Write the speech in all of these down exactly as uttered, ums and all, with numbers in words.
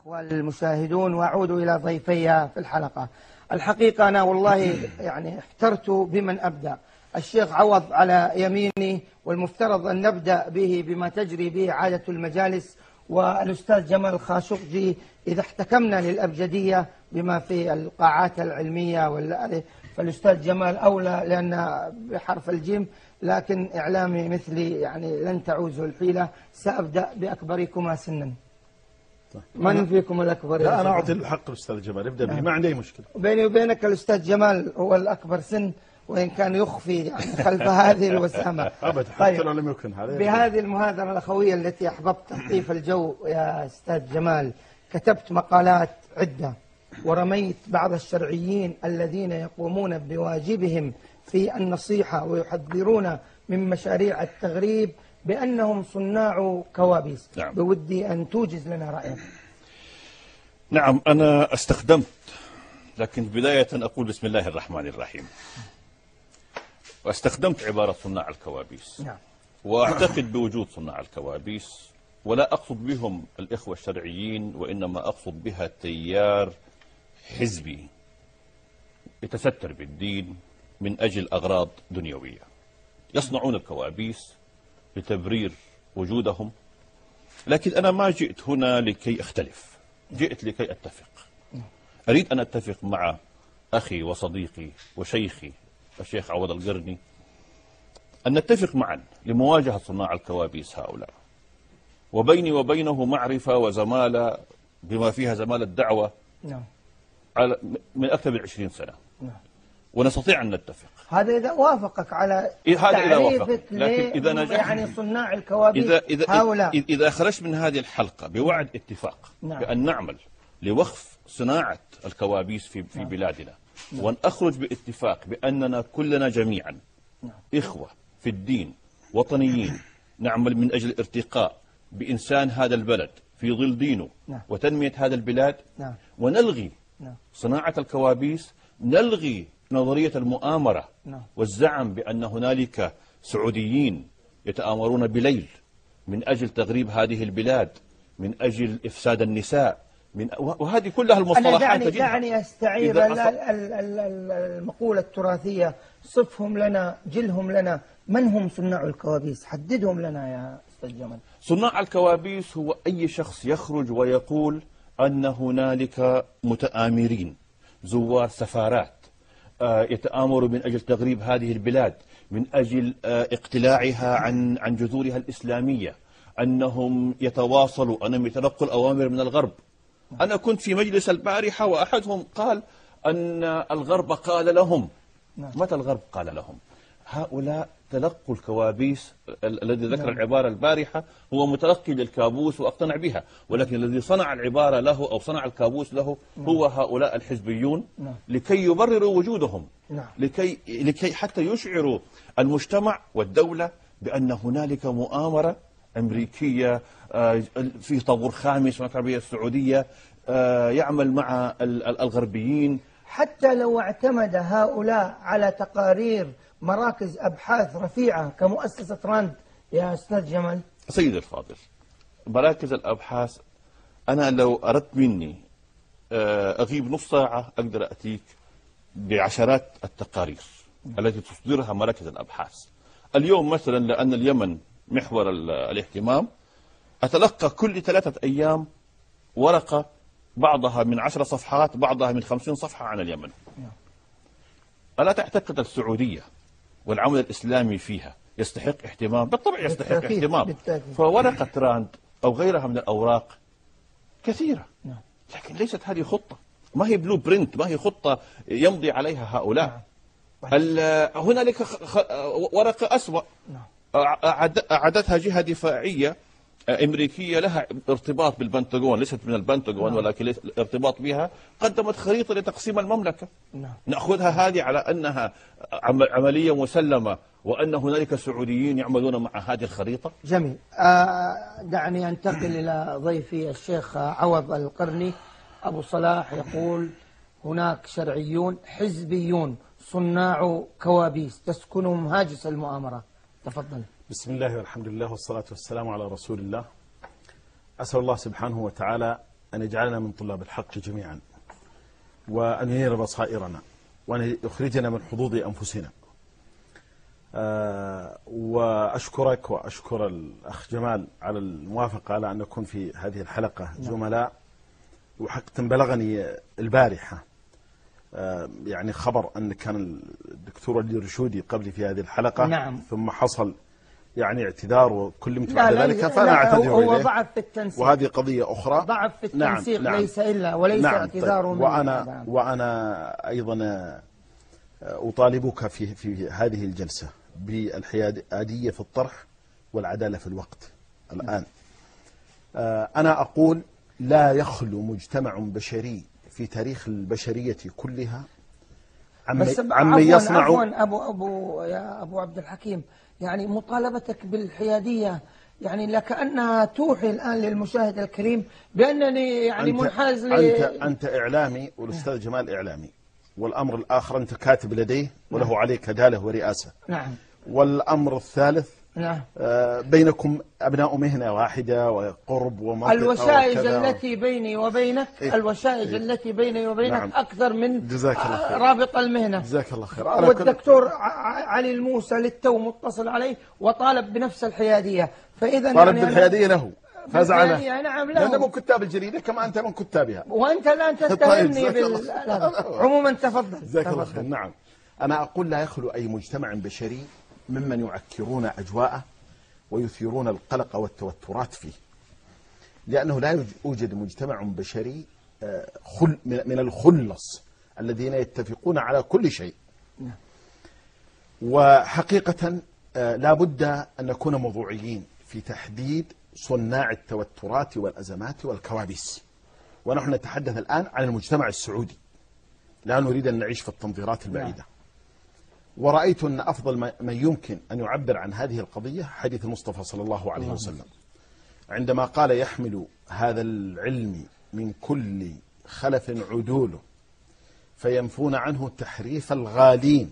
الأخوة المشاهدون، وأعود إلى ضيفي في الحلقة. الحقيقة أنا والله يعني احترت بمن أبدأ. الشيخ عوض على يميني، والمفترض أن نبدأ به بما تجري به عادة المجالس، والأستاذ جمال الخاشقجي إذا احتكمنا للأبجدية بما في القاعات العلمية، فالأستاذ جمال أولى لأن بحرف الجيم، لكن إعلامي مثلي يعني لن تعوزه الحيلة. سأبدأ بأكبركما سنا. طيب. من فيكم الأكبر؟ لا أنا أعطي الحق للأستاذ جمال، ابدأ به، ما عندي أي مشكلة. بيني وبينك الأستاذ جمال هو الأكبر سن، وإن كان يخفي يعني خلف هذه الوسامة. أبدا حتى لو لم يكن هذا. بهذه المهادرة الأخوية التي أحببت تلطيف الجو يا أستاذ جمال، كتبت مقالات عدة ورميت بعض الشرعيين الذين يقومون بواجبهم في النصيحة ويحذرون من مشاريع التغريب بأنهم صناع كوابيس. نعم. بودي أن توجز لنا رأيك. نعم أنا استخدمت، لكن بداية أقول بسم الله الرحمن الرحيم. واستخدمت عبارة صناع الكوابيس. نعم. وأعتقد بوجود صناع الكوابيس، ولا أقصد بهم الإخوة الشرعيين، وإنما أقصد بها تيار حزبي يتستر بالدين من أجل أغراض دنيوية. يصنعون الكوابيس لتبرير وجودهم، لكن أنا ما جئت هنا لكي أختلف، جئت لكي أتفق. أريد أن أتفق مع أخي وصديقي وشيخي الشيخ عوض القرني، أن نتفق معا لمواجهة صناع الكوابيس هؤلاء، وبيني وبينه معرفة وزمالة بما فيها زمالة الدعوة نعم. على من أكثر من عشرين سنة. نعم. ونستطيع أن نتفق. هذا إذا وافقك على هذا إذا وافق، لكن إذا نجح يعني صناع الكوابيس إذا إذا هؤلاء، إذا خرجت من هذه الحلقة بوعد اتفاق. نعم. بأن نعمل لوقف صناعة الكوابيس في في نعم. بلادنا. نعم. وأن أخرج باتفاق بأننا كلنا جميعا نعم. إخوة في الدين، وطنيين، نعمل من أجل الارتقاء بإنسان هذا البلد في ظل دينه. نعم. وتنمية هذا البلاد. نعم. ونلغي نعم. صناعة الكوابيس، نلغي نظرية المؤامرة. نعم. والزعم بأن هنالك سعوديين يتآمرون بليل من أجل تغريب هذه البلاد، من أجل إفساد النساء، من وهذه كلها المصطلحات. أنا دعني, دعني أستعير المقولة التراثية، صفهم لنا، جلهم لنا. من هم صناع الكوابيس؟ حددهم لنا يا أستاذ جمال. صناع الكوابيس هو أي شخص يخرج ويقول أن هنالك متآمرين، زوار سفارات يتآمروا من أجل تغريب هذه البلاد، من أجل اقتلاعها عن عن جذورها الإسلامية، أنهم يتواصلوا، أنهم يتلقوا الأوامر من الغرب. أنا كنت في مجلس البارحة وأحدهم قال أن الغرب قال لهم. متى الغرب قال لهم؟ هؤلاء تلقوا الكوابيس. الذي ذكر العبارة البارحة هو متلقي للكابوس وأقتنع بها، ولكن الذي صنع العبارة له أو صنع الكابوس له هو هؤلاء الحزبيون، لكي يبرروا وجودهم، لكي لكي حتى يشعروا المجتمع والدولة بأن هنالك مؤامرة أمريكية في طابور خامس من العربية السعودية يعمل مع الغربيين. حتى لو اعتمد هؤلاء على تقارير مراكز أبحاث رفيعة كمؤسسة راند يا أستاذ جمال. سيد الفاضل، مراكز الأبحاث أنا لو أردت مني أغيب نص ساعة أقدر أتيك بعشرات التقارير التي تصدرها مراكز الأبحاث. اليوم مثلا لأن اليمن محور الاهتمام، أتلقى كل ثلاثة أيام ورقة، بعضها من عشر صفحات، بعضها من خمسين صفحة عن اليمن. ألا تعتقد السعودية والعمل الإسلامي فيها يستحق اهتمام؟ بالطبع يستحق بالتأكيد. اهتمام بالتأكيد. فورقة راند أو غيرها من الأوراق كثيرة، لكن ليست هذه خطة، ما هي بلو برنت، ما هي خطة يمضي عليها هؤلاء. هنالك ورقة أسوأ أعدتها جهة دفاعية أمريكية لها ارتباط بالبنتاغون، ليست من البنتاغون ولكن ارتباط بها، قدمت خريطة لتقسيم المملكة. نعم. نأخذها هذه على أنها عملية مسلمة وأن هنالك سعوديين يعملون مع هذه الخريطة. جميل. آه دعني أنتقل إلى ضيفي الشيخ عوض القرني. أبو صلاح يقول هناك شرعيون حزبيون صناع كوابيس تسكنهم هاجس المؤامرة. تفضل. بسم الله والحمد لله والصلاة والسلام على رسول الله. أسأل الله سبحانه وتعالى أن يجعلنا من طلاب الحق جميعا، وأن ينير بصائرنا، وأن يخرجنا من حظوظ أنفسنا. أه وأشكرك وأشكر الأخ جمال على الموافقة على أن نكون في هذه الحلقة زملاء. وحقا بلغني البارحة أه يعني خبر أن كان الدكتور وليد الرشودي قبلي في هذه الحلقة. نعم. ثم حصل يعني اعتذار وكلمت لا بعد لا ذلك، لا فأنا أعتذر هو إليه. ضعف في التنسيق، وهذه قضية أخرى. ضعف في التنسيق. نعم. ليس إلا وليس نعم. اعتذار طيب. منه. وأنا وأنا أيضا أطالبك في في هذه الجلسة بالحيادية في الطرح والعدالة في الوقت. الآن أنا أقول لا يخلو مجتمع بشري في تاريخ البشرية كلها عمن يصنع. عفوا أبو أبو يا أبو عبد الحكيم، يعني مطالبتك بالحيادية يعني لكأنها توحي الآن للمشاهد الكريم بأنني يعني أنت منحاز ل... أنت أنت إعلامي والأستاذ جمال إعلامي، والأمر الآخر أنت كاتب لديه وله نعم. عليك عدالة ورئاسة. نعم. والأمر الثالث نعم. آه بينكم أبناء مهنة واحدة وقرب ومنطقة. الوشائج وكذا. التي بيني وبينك إيه؟ الوشائج إيه؟ التي بيني وبينك نعم. أكثر من جزاك الله خير. رابط المهنة. جزاك الله خير. والدكتور كل... علي الموسى للتو متصل عليه وطالب بنفس الحيادية، فإذا طالب يعني بالحيادية له فاز عنه. نعم. لأنه من كتاب الجريدة كما أنت من كتابها، وأنت الآن تتهمني بال... عموما تفضل. جزاك الله خير. نعم. أنا أقول لا يخلو أي مجتمع بشري ممن يعكرون أجواءه ويثيرون القلق والتوترات فيه، لأنه لا يوجد مجتمع بشري خل من الخلص الذين يتفقون على كل شيء. وحقيقة لا بد أن نكون موضوعيين في تحديد صناع التوترات والأزمات والكوابيس. ونحن نتحدث الآن عن المجتمع السعودي، لا نريد أن نعيش في التنظيرات البعيدة. ورأيت أن أفضل من يمكن أن يعبر عن هذه القضية حديث المصطفى صلى الله عليه وسلم عندما قال: يحمل هذا العلم من كل خلف عدوله فينفون عنه تحريف الغالين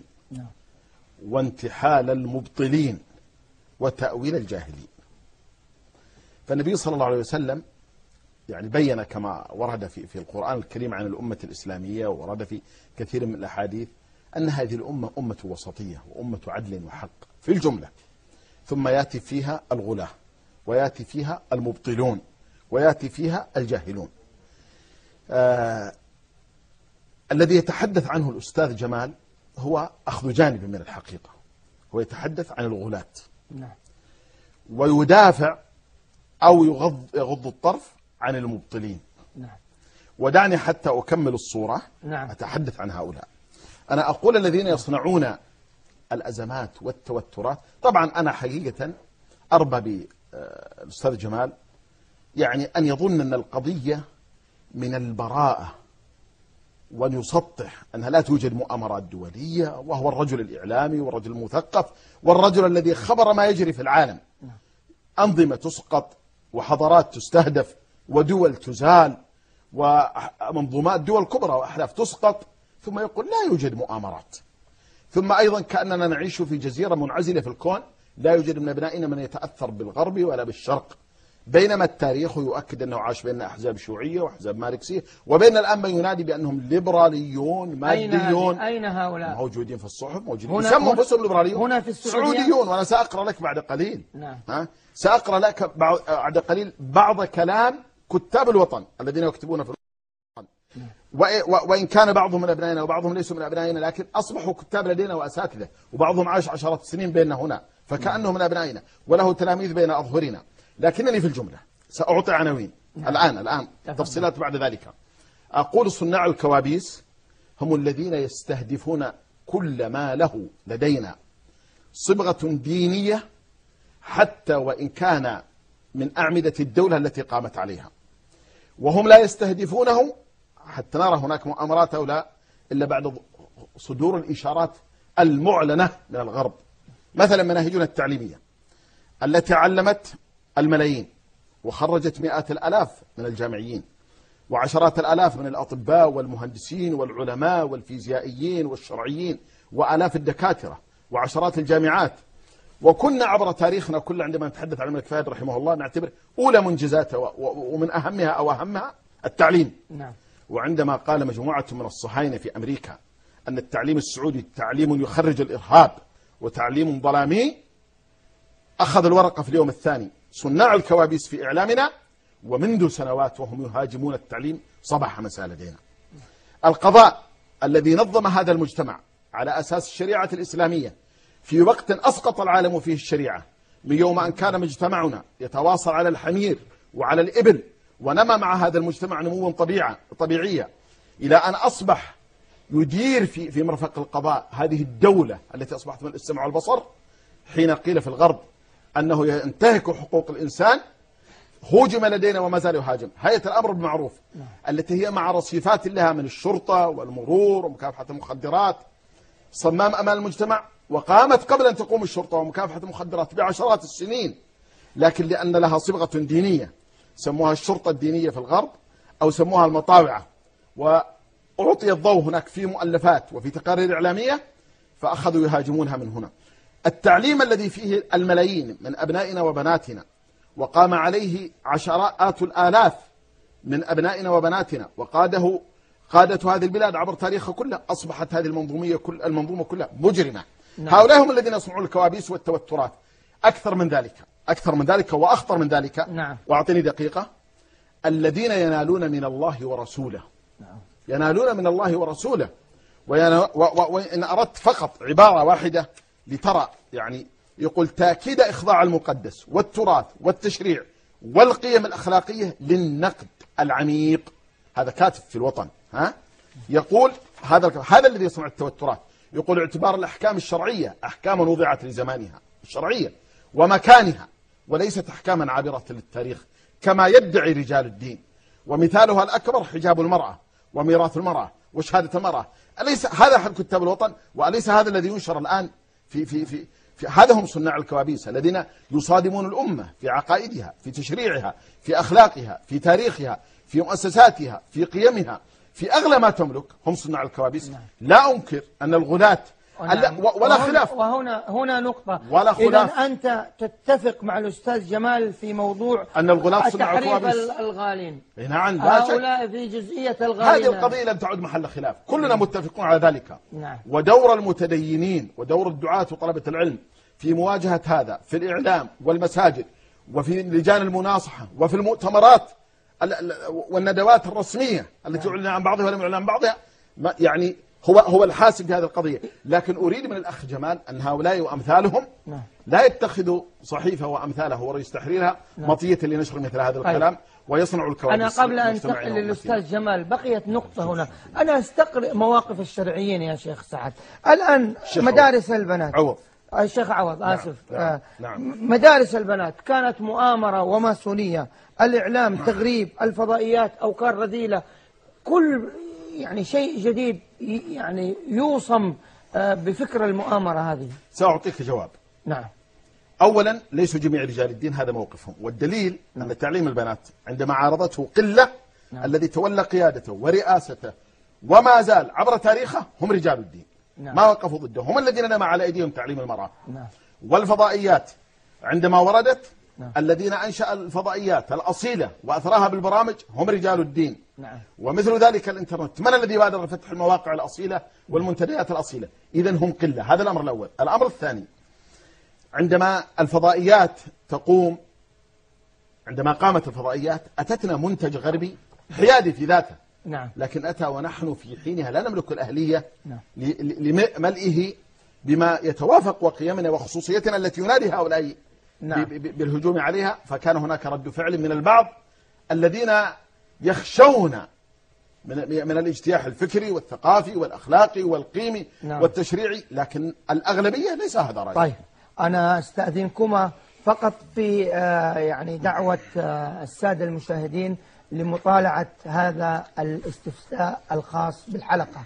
وانتحال المبطلين وتأويل الجاهلين. فالنبي صلى الله عليه وسلم يعني بين كما ورد في في القرآن الكريم عن الأمة الإسلامية، ورد في كثير من الأحاديث، أن هذه الأمة أمة وسطية وأمة عدل وحق في الجملة، ثم يأتي فيها الغلاة ويأتي فيها المبطلون ويأتي فيها الجاهلون. آه الذي يتحدث عنه الأستاذ جمال هو أخذ جانب من الحقيقة، هو يتحدث عن الغلاة نعم. ويدافع أو يغض, يغض الطرف عن المبطلين. نعم. ودعني حتى أكمل الصورة. نعم. أتحدث عن هؤلاء. أنا أقول الذين يصنعون الأزمات والتوترات. طبعا أنا حقيقة أربى بالأستاذ جمال يعني أن يظن أن القضية من البراءة، وأن يسطح أنها لا توجد مؤامرات دولية، وهو الرجل الإعلامي والرجل المثقف والرجل الذي خبر ما يجري في العالم. أنظمة تسقط وحضارات تستهدف ودول تزال ومنظومات دول كبرى وأحلاف تسقط، ثم يقول لا يوجد مؤامرات. ثم أيضا كأننا نعيش في جزيرة منعزلة في الكون، لا يوجد من أبنائنا من يتأثر بالغرب ولا بالشرق، بينما التاريخ يؤكد أنه عاش بين أحزاب شيوعية وأحزاب ماركسية، وبين الآن من ينادي بأنهم ليبراليون ماديون. أين هؤلاء؟ موجودين في الصحف، موجودين يسموا باسم ليبراليون هنا في السعودية سعوديون. وأنا سأقرأ لك بعد قليل. نعم. ها؟ سأقرأ لك بعد قليل بعض كلام كتاب الوطن الذين يكتبون في الوطن. نعم. وإن كان بعضهم من أبنائنا وبعضهم ليسوا من أبنائنا، لكن أصبحوا كتاب لدينا وأساتذة، وبعضهم عاش عشرات السنين بيننا هنا، فكأنهم من أبنائنا وله تلاميذ بين أظهرنا. لكنني في الجملة سأعطي عناوين. نعم. الآن الآن تفصيلات بعد ذلك. أقول صناع الكوابيس هم الذين يستهدفون كل ما له لدينا صبغة دينية، حتى وإن كان من أعمدة الدولة التي قامت عليها، وهم لا يستهدفونه حتى نرى هناك مؤامرات أو لا إلا بعد صدور الإشارات المعلنة من الغرب. مثلا مناهجنا التعليمية التي علمت الملايين وخرجت مئات الآلاف من الجامعيين وعشرات الآلاف من الأطباء والمهندسين والعلماء والفيزيائيين والشرعيين وآلاف الدكاترة وعشرات الجامعات. وكنا عبر تاريخنا كل عندما نتحدث عن الملك فهد رحمه الله نعتبر أولى منجزاته ومن أهمها أو أهمها التعليم. نعم. وعندما قال مجموعة من الصهاينة في أمريكا أن التعليم السعودي تعليم يخرج الإرهاب وتعليم ظلامي، أخذ الورقة في اليوم الثاني صناع الكوابيس في إعلامنا، ومنذ سنوات وهم يهاجمون التعليم صباح مساء لدينا. القضاء الذي نظم هذا المجتمع على أساس الشريعة الإسلامية في وقت أسقط العالم فيه الشريعة، من يوم أن كان مجتمعنا يتواصل على الحمير وعلى الإبل، ونمى مع هذا المجتمع نموا طبيعة طبيعية، إلى أن أصبح يدير في في مرفق القضاء هذه الدولة التي أصبحت من السمع والبصر. حين قيل في الغرب أنه ينتهك حقوق الإنسان، هوجم لدينا وما زال يهاجم. هيئة الأمر بالمعروف التي هي مع رصيفات لها من الشرطة والمرور ومكافحة المخدرات صمام أمام المجتمع، وقامت قبل أن تقوم الشرطة ومكافحة المخدرات بعشرات السنين، لكن لأن لها صبغة دينية سموها الشرطة الدينية في الغرب أو سموها المطاوعة، وأعطي الضوء هناك في مؤلفات وفي تقارير إعلامية، فأخذوا يهاجمونها من هنا. التعليم الذي فيه الملايين من أبنائنا وبناتنا وقام عليه عشرات الآلاف من أبنائنا وبناتنا وقاده قادة هذه البلاد عبر تاريخها كله، أصبحت هذه المنظومية كل المنظومة كلها مجرمة. نعم. هؤلاء هم الذين يصنعون الكوابيس والتوترات. أكثر من ذلك أكثر من ذلك وأخطر من ذلك. نعم. وأعطيني دقيقة. الذين ينالون من الله ورسوله. نعم. ينالون من الله ورسوله. وإن أردت فقط عبارة واحدة لترى، يعني يقول تأكيد إخضاع المقدس والتراث والتشريع والقيم الأخلاقية للنقد العميق. هذا كاتب في الوطن، ها؟ يقول هذا هذا الذي يصنع التوترات. يقول اعتبار الأحكام الشرعية أحكاما وضعت لزمانها الشرعية ومكانها، وليست أحكاما عابرة للتاريخ كما يدعي رجال الدين. ومثالها الأكبر حجاب المرأة وميراث المرأة وشهادة المرأة. أليس هذا أحد كتاب الوطن؟ وأليس هذا الذي ينشر الآن في في في في هذا هم صناع الكوابيس الذين يصادمون الأمة في عقائدها، في تشريعها، في أخلاقها، في تاريخها، في مؤسساتها، في قيمها، في أغلى ما تملك. هم صناع الكوابيس. نعم. لا أنكر أن الغلاة نعم. ولا خلاف. وهنا هنا نقطة، ولا خلاف. إذا أنت تتفق مع الأستاذ جمال في موضوع أن الغلاة صناع الكوابيس، الغالين. نعم. هؤلاء في جزئية الغالين. هذه القضية لم تعد محل خلاف، كلنا نعم. متفقون على ذلك. نعم. ودور المتدينين ودور الدعاة وطلبة العلم في مواجهة هذا في الإعلام والمساجد وفي لجان المناصحة وفي المؤتمرات والندوات الرسمية التي أعلن عن بعضها ولم يعلن عن بعضها، يعني هو هو الحاسم في هذه القضية. لكن أريد من الأخ جمال أن هؤلاء وأمثالهم لا يتخذوا صحيفة وأمثالها ورئيس تحريرها مطية لنشر مثل هذا الكلام ويصنعوا الكوابيس. أنا قبل أن أنتقل للأستاذ جمال بقيت نقطة هنا، أنا أستقرئ مواقف الشرعيين يا شيخ سعد. الآن مدارس عوض. البنات عوض الشيخ عوض آسف. نعم. آه نعم. مدارس البنات كانت مؤامرة وماسونية، الإعلام تغريب، الفضائيات أوكار رذيلة، كل يعني شيء جديد يعني يوصم بفكر المؤامرة هذه. سأعطيك جواب. نعم. أولا ليسوا جميع رجال الدين هذا موقفهم، والدليل نعم. أن تعليم البنات عندما عارضته قلة نعم. الذي تولى قيادته ورئاسته وما زال عبر تاريخه هم رجال الدين. نعم. ما وقفوا ضده، هم الذين نما على أيديهم تعليم المرأة. نعم. والفضائيات عندما وردت نعم. الذين أنشأ الفضائيات الأصيلة وأثراها بالبرامج هم رجال الدين. نعم. ومثل ذلك الإنترنت، من الذي بادر لفتح المواقع الأصيلة والمنتديات الأصيلة؟ إذن هم قلة. هذا الأمر الأول. الأمر الثاني، عندما الفضائيات تقوم عندما قامت الفضائيات أتتنا منتج غربي حيادي في ذاته. نعم. لكن أتى ونحن في حينها لا نملك الأهلية نعم. لملئه بما يتوافق وقيمنا وخصوصيتنا التي ينادي هؤلاء نعم. بالهجوم عليها. فكان هناك رد فعل من البعض الذين يخشون من من الاجتياح الفكري والثقافي والأخلاقي والقيمي نعم. والتشريعي، لكن الأغلبية ليس هذا رأيي. طيب أنا أستأذنكما فقط في آه يعني دعوة آه السادة المشاهدين لمطالعة هذا الاستفتاء الخاص بالحلقة.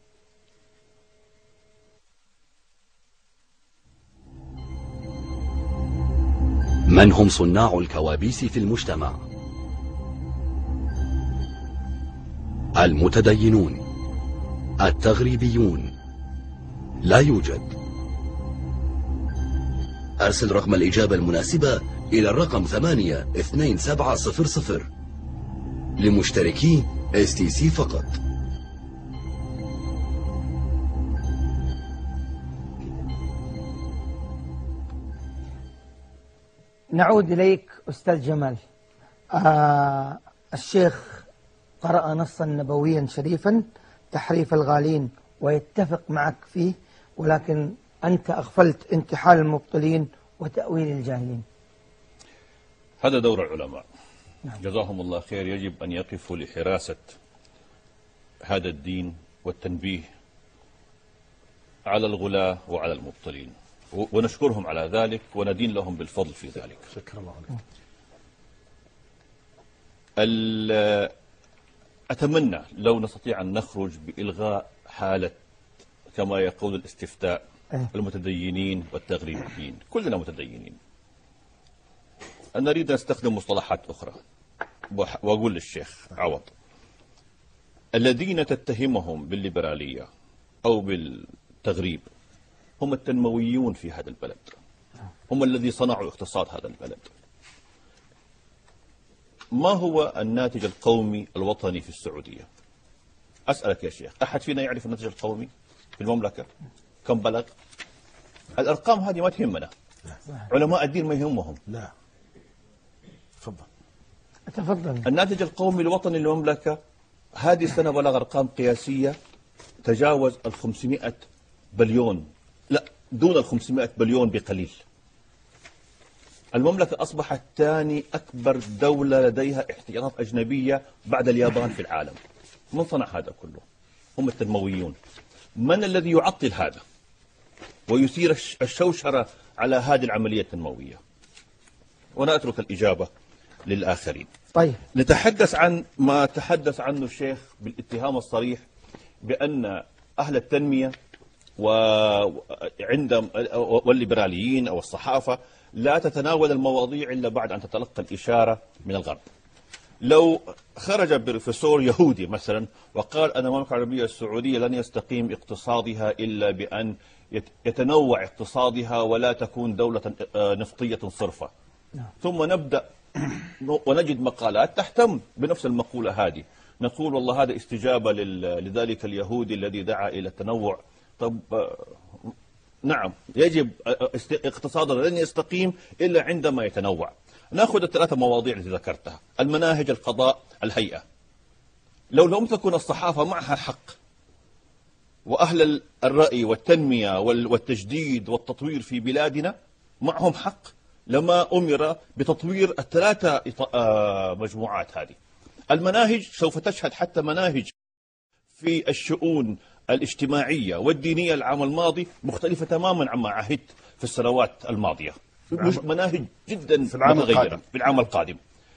من هم صناع الكوابيس في المجتمع؟ المتدينون، التغريبيون. لا يوجد. أرسل رقم الإجابة المناسبة إلى الرقم ثمانية اثنين سبعة صفر صفر. لمشتركي اس تي سي فقط. نعود إليك أستاذ جمال. آه الشيخ قرأ نصا نبويا شريفا تحريف الغالين ويتفق معك فيه، ولكن أنت أغفلت انتحال المبطلين وتأويل الجاهلين. هذا دور العلماء. نعم. جزاهم الله خير. يجب أن يقفوا لحراسة هذا الدين والتنبيه على الغلاة وعلى المبطلين، ونشكرهم على ذلك وندين لهم بالفضل في ذلك. شكرا الله عليك. أتمنى لو نستطيع أن نخرج بإلغاء حالة كما يقول الاستفتاء المتدينين والتغريبيين. كلنا متدينين. أنا أريد أن أستخدم مصطلحات أخرى وأقول للشيخ عوض: الذين تتهمهم بالليبرالية أو بالتغريب هم التنمويون في هذا البلد، هم الذي صنعوا اقتصاد هذا البلد. ما هو الناتج القومي الوطني في السعودية؟ أسألك يا شيخ، أحد فينا يعرف الناتج القومي في المملكة كم بلغ؟ الأرقام هذه ما تهمنا، علماء الدين ما يهمهم. لا تفضل. تفضل. الناتج القومي الوطني للمملكة هذه السنة بلغ أرقام قياسية تجاوز ال خمسمائة بليون، لا دون ال خمسمائة بليون بقليل. المملكة أصبحت ثاني أكبر دولة لديها احتياطات أجنبية بعد اليابان في العالم. من صنع هذا كله؟ هم التنمويون. من الذي يعطل هذا ويثير الشوشرة على هذه العملية التنموية؟ وأنا أترك الإجابة للآخرين. طيب، نتحدث عن ما تحدث عنه الشيخ بالاتهام الصريح بأن أهل التنمية وعند والليبراليين أو الصحافة لا تتناول المواضيع إلا بعد أن تتلقى الإشارة من الغرب. لو خرج بروفيسور يهودي مثلا وقال أن المملكة العربية السعودية لن يستقيم اقتصادها إلا بأن يتنوع اقتصادها ولا تكون دولة نفطية صرفة، ثم نبدأ ونجد مقالات تهتم بنفس المقولة هذه، نقول والله هذا استجابة لذلك اليهودي الذي دعا إلى التنوع. طب نعم، يجب اقتصادنا لن يستقيم إلا عندما يتنوع. نأخذ الثلاثة مواضيع التي ذكرتها: المناهج، القضاء، الهيئة. لو لم تكن الصحافة معها حق وأهل الرأي والتنمية والتجديد والتطوير في بلادنا معهم حق لما أمر بتطوير الثلاثة مجموعات هذه. المناهج سوف تشهد حتى مناهج في الشؤون الاجتماعية والدينية العام الماضي مختلفة تماما عما عهدت في السنوات الماضية، مش مناهج جدا متغيرة في العام القادم.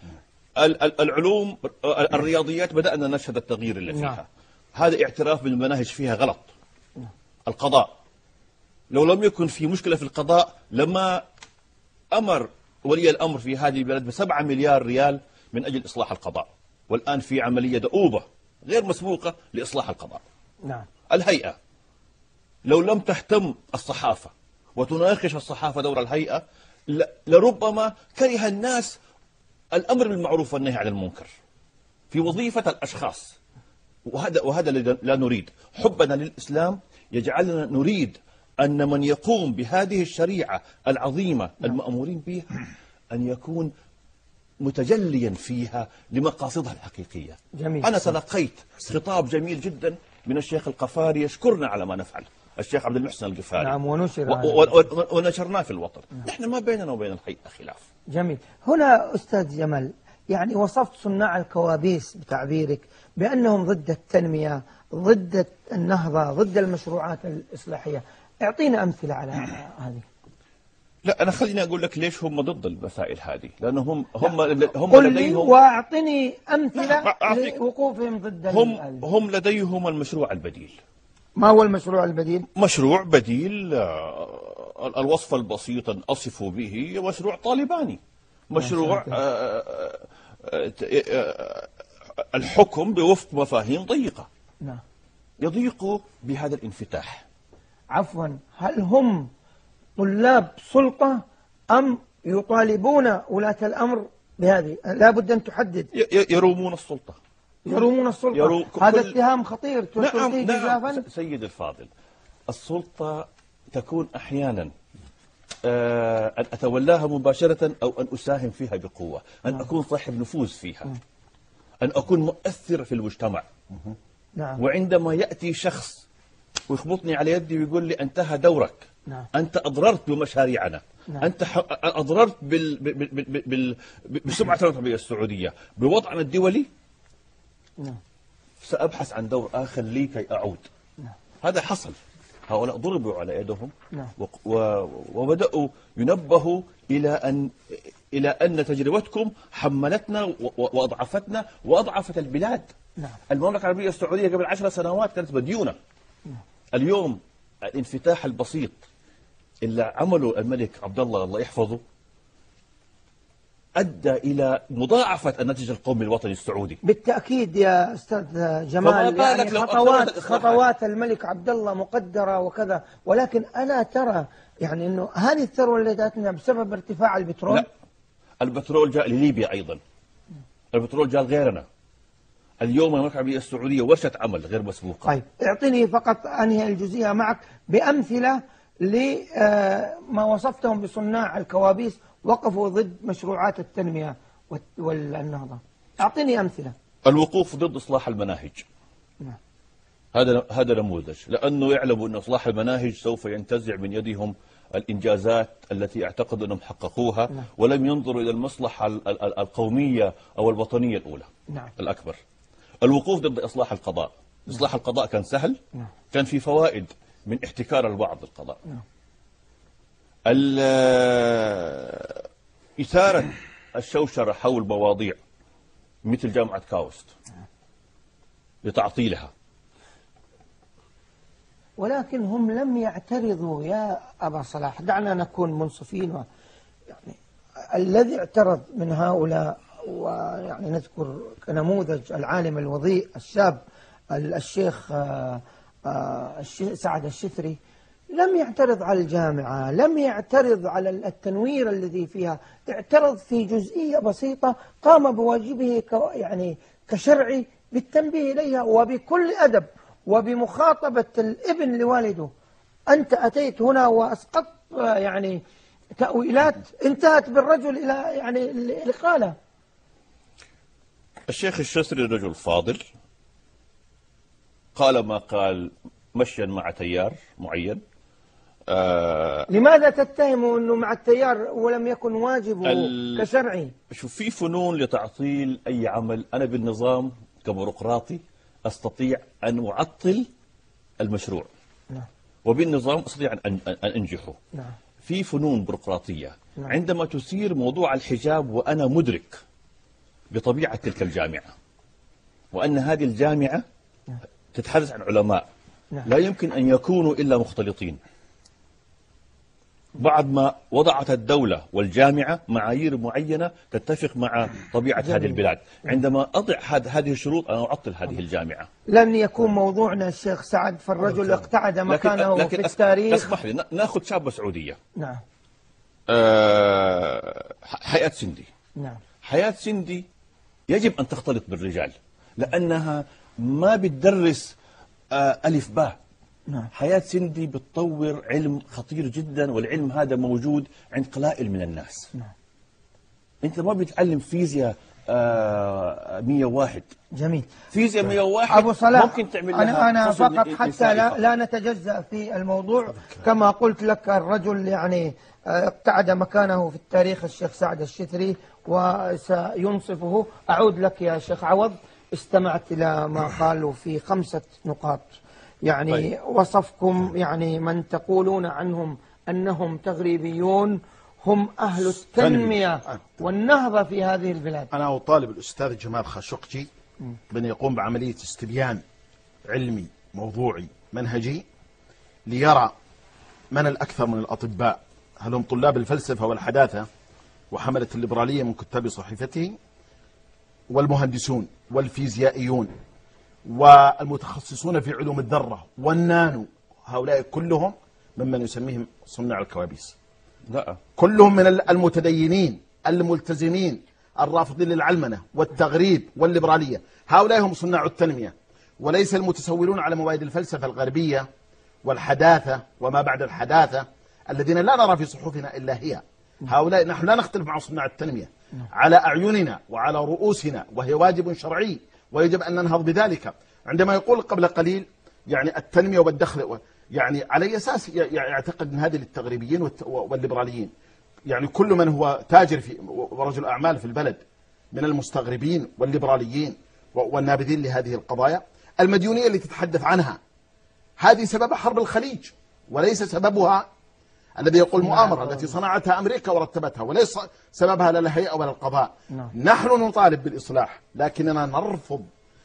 العلوم الرياضيات بدأنا نشهد التغيير اللي فيها، هذا اعتراف بالمناهج فيها غلط. القضاء، لو لم يكن في مشكلة في القضاء لما أمر ولي الأمر في هذه البلد بسبعة مليار ريال من أجل إصلاح القضاء، والآن في عملية دؤوبة غير مسبوقة لإصلاح القضاء. نعم. الهيئة، لو لم تهتم الصحافة وتناقش الصحافة دور الهيئة لربما كره الناس الأمر بالمعروف والنهي عن المنكر في وظيفة الأشخاص، وهذا وهذا لا نريد. حبنا للإسلام يجعلنا نريد أن من يقوم بهذه الشريعة العظيمة المأمورين بها أن يكون متجليا فيها لمقاصدها الحقيقية. جميل. أنا تلقيت خطاب جميل جدا من الشيخ القفاري يشكرنا على ما نفعل، الشيخ عبد المحسن القفاري. نعم، ونشر ونشرناه في الوطن. نعم. نحن ما بيننا وبين الهيئة خلاف. جميل. هنا أستاذ جمال، يعني وصفت صناع الكوابيس بتعبيرك بأنهم ضد التنمية، ضد النهضة، ضد المشروعات الإصلاحية. اعطينا أمثلة على هذه. لا، أنا خليني أقول لك ليش هم ضد المسائل هذه، لأنهم هم هم قل لديهم، واعطني أمثلة لوقوفهم ضد هم هم لديهم المشروع البديل. ما هو المشروع البديل؟ مشروع بديل الوصف البسيط أصفوا به مشروع طالباني، مشروع الحكم بوفق مفاهيم ضيقة. نعم. يضيق بهذا الانفتاح. عفوا، هل هم طلاب سلطة أم يطالبون ولاة الأمر بهذه لابد أن تحدد. يرومون السلطة، يرومون السلطة يرو... هذا كل... اتهام خطير. نعم نعم سيد الفاضل، السلطة تكون أحيانا آه أن أتولاها مباشرة أو أن أساهم فيها بقوة، أن نعم. أكون صاحب نفوذ فيها، نعم. أن أكون مؤثر في المجتمع. نعم. وعندما يأتي شخص ويخبطني على يدي ويقول لي انتهى دورك، نعم. أنت أضررت بمشاريعنا، نعم. أنت أضررت بال... بال... بال... بال... بسمعة العربية السعودية بوضعنا الدولي، نعم. سأبحث عن دور آخر لي كي أعود. نعم. هذا حصل، هؤلاء ضربوا على يدهم، نعم. و... و... وبدأوا ينبهوا إلى أن إلى أن تجربتكم حملتنا و... وأضعفتنا وأضعفت البلاد. نعم. المملكة العربية السعودية قبل عشر سنوات كانت مديونة. نعم. اليوم الانفتاح البسيط اللي عمله الملك عبد الله الله يحفظه أدى إلى مضاعفة الناتج القومي الوطني السعودي. بالتأكيد يا أستاذ جمال، يعني خطوات خطوات الملك عبد الله مقدرة وكذا، ولكن ألا ترى يعني أنه هذه الثروة اللي جاتنا بسبب ارتفاع البترول؟ لا، البترول جاء لليبيا أيضا، البترول جاء لغيرنا. اليوم المملكة العربية السعودية ورشة عمل غير مسبوقة. طيب اعطيني فقط أنهي الجزئية معك بأمثلة لما وصفتهم بصناع الكوابيس وقفوا ضد مشروعات التنمية والنهضة. أعطيني أمثلة. الوقوف ضد إصلاح المناهج. نعم. هذا هذا نموذج، لأنه يعلموا أن إصلاح المناهج سوف ينتزع من يدهم الإنجازات التي اعتقدوا أنهم حققوها. نعم. ولم ينظروا إلى المصلحة القومية أو الوطنية الأولى. نعم. الأكبر. الوقوف ضد إصلاح القضاء. نعم. إصلاح القضاء كان سهل. نعم. كان في فوائد من احتكار البعض للقضاء. نعم. إثارة الشوشرة حول مواضيع مثل جامعة كاوست لتعطيلها. ولكن هم لم يعترضوا يا أبا صلاح، دعنا نكون منصفين. و يعني الذي اعترض من هؤلاء، ويعني نذكر كنموذج العالم الوضيء الشاب الشيخ سعد الشثري، لم يعترض على الجامعة، لم يعترض على التنوير الذي فيها، اعترض في جزئية بسيطة قام بواجبه يعني كشرعي بالتنبيه إليها وبكل أدب وبمخاطبة الابن لوالده. أنت أتيت هنا وأسقطت يعني تأويلات انتهت بالرجل إلى يعني الإقالة. الشيخ الشثري رجل فاضل، قال ما قال مشيا مع تيار معين. آه لماذا تتهموا أنه مع التيار ولم يكن واجبه كشرعي؟ شوف، في فنون لتعطيل أي عمل. أنا بالنظام كبيروقراطي أستطيع أن أعطل المشروع. نعم. وبالنظام أستطيع أن أنجحه. نعم. في فنون بيروقراطية. نعم. عندما تثير موضوع الحجاب وأنا مدرك بطبيعة تلك الجامعة وأن هذه الجامعة نعم. تتحدث عن علماء. نعم. لا يمكن أن يكونوا إلا مختلطين. بعد ما وضعت الدولة والجامعة معايير معينة تتفق مع طبيعة جميل. هذه البلاد، عندما أضع هذه الشروط أنا أعطل هذه الجامعة. لن يكون موضوعنا الشيخ سعد، فالرجل اقتعد مكانه لكن لكن في التاريخ. اسمح لي ناخذ شابة سعودية. نعم. أه حياة سندي. نعم. حياة سندي يجب أن تختلط بالرجال لأنها ما بتدرس أه ألف باء. نعم. حياة سندي بتطور علم خطير جدا، والعلم هذا موجود عند قلائل من الناس. نعم. انت ما بتعلم فيزياء آه مية وواحد. جميل. فيزياء مية وواحد أبو صلاح ممكن تعمل أنا, لها أنا فقط حتى لا, لا نتجزأ في الموضوع. كما قلت لك الرجل يعني ابتعد مكانه في التاريخ الشيخ سعد الشثري وسينصفه. أعود لك يا شيخ عوض، استمعت إلى ما قالوا في خمسة نقاط. يعني طيب. وصفكم يعني من تقولون عنهم أنهم تغريبيون هم أهل التنمية والنهضة في هذه البلاد. أنا أطالب الأستاذ جمال خاشقجي بأن يقوم بعملية استبيان علمي موضوعي منهجي ليرى من الأكثر من الأطباء، هل هم طلاب الفلسفة والحداثة وحملة الليبرالية من كتاب صحيفته، والمهندسون والفيزيائيون والمتخصصون في علوم الذرة والنانو، هؤلاء كلهم ممن يسميهم صناع الكوابيس. لا، كلهم من المتدينين الملتزمين الرافضين للعلمنة والتغريب والليبرالية. هؤلاء هم صناع التنمية، وليس المتسولون على موائد الفلسفة الغربية والحداثة وما بعد الحداثة الذين لا نرى في صحفنا إلا هي. هؤلاء نحن لا نختلف مع صناع التنمية على أعيننا وعلى رؤوسنا، وهي واجب شرعي ويجب أن ننهض بذلك. عندما يقول قبل قليل يعني التنمية والدخل، يعني على أساس يعتقد أن هذه للتغريبيين والليبراليين، يعني كل من هو تاجر في ورجل أعمال في البلد من المستغربين والليبراليين والنابذين لهذه القضايا. المديونية اللي تتحدث عنها هذه سبب حرب الخليج، وليس سببها الذي يقول مؤامرة التي صنعتها أمريكا ورتبتها، وليس سببها لا الهيئة ولا القضاء. نحن نطالب بالإصلاح، لكننا نرفض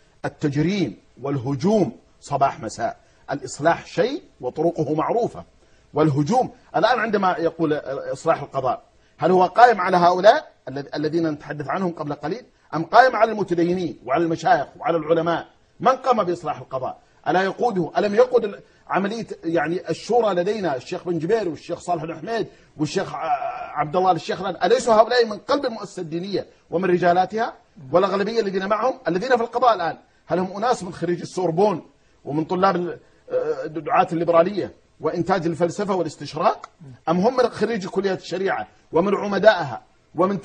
التجريم والهجوم صباح مساء. الإصلاح شيء وطرقه معروفة، والهجوم الآن عندما يقول إصلاح القضاء، هل هو قائم على هؤلاء الذين نتحدث عنهم قبل قليل، أم قائم على المتدينين وعلى المشايخ وعلى العلماء؟ من قام بإصلاح القضاء؟ ألا يقوده؟ ألم يقود عملية يعني الشورى لدينا الشيخ بن جبير والشيخ صالح بن حميد والشيخ عبد الله الشيخ لان، أليسوا هؤلاء من قلب المؤسسة الدينية ومن رجالاتها؟ والأغلبية الذين معهم الذين في القضاء الآن، هل هم أناس من خريج السوربون ومن طلاب دعاة الليبرالية وإنتاج الفلسفة والاستشراق، أم هم من خريج كلية الشريعة ومن عمدائها ومن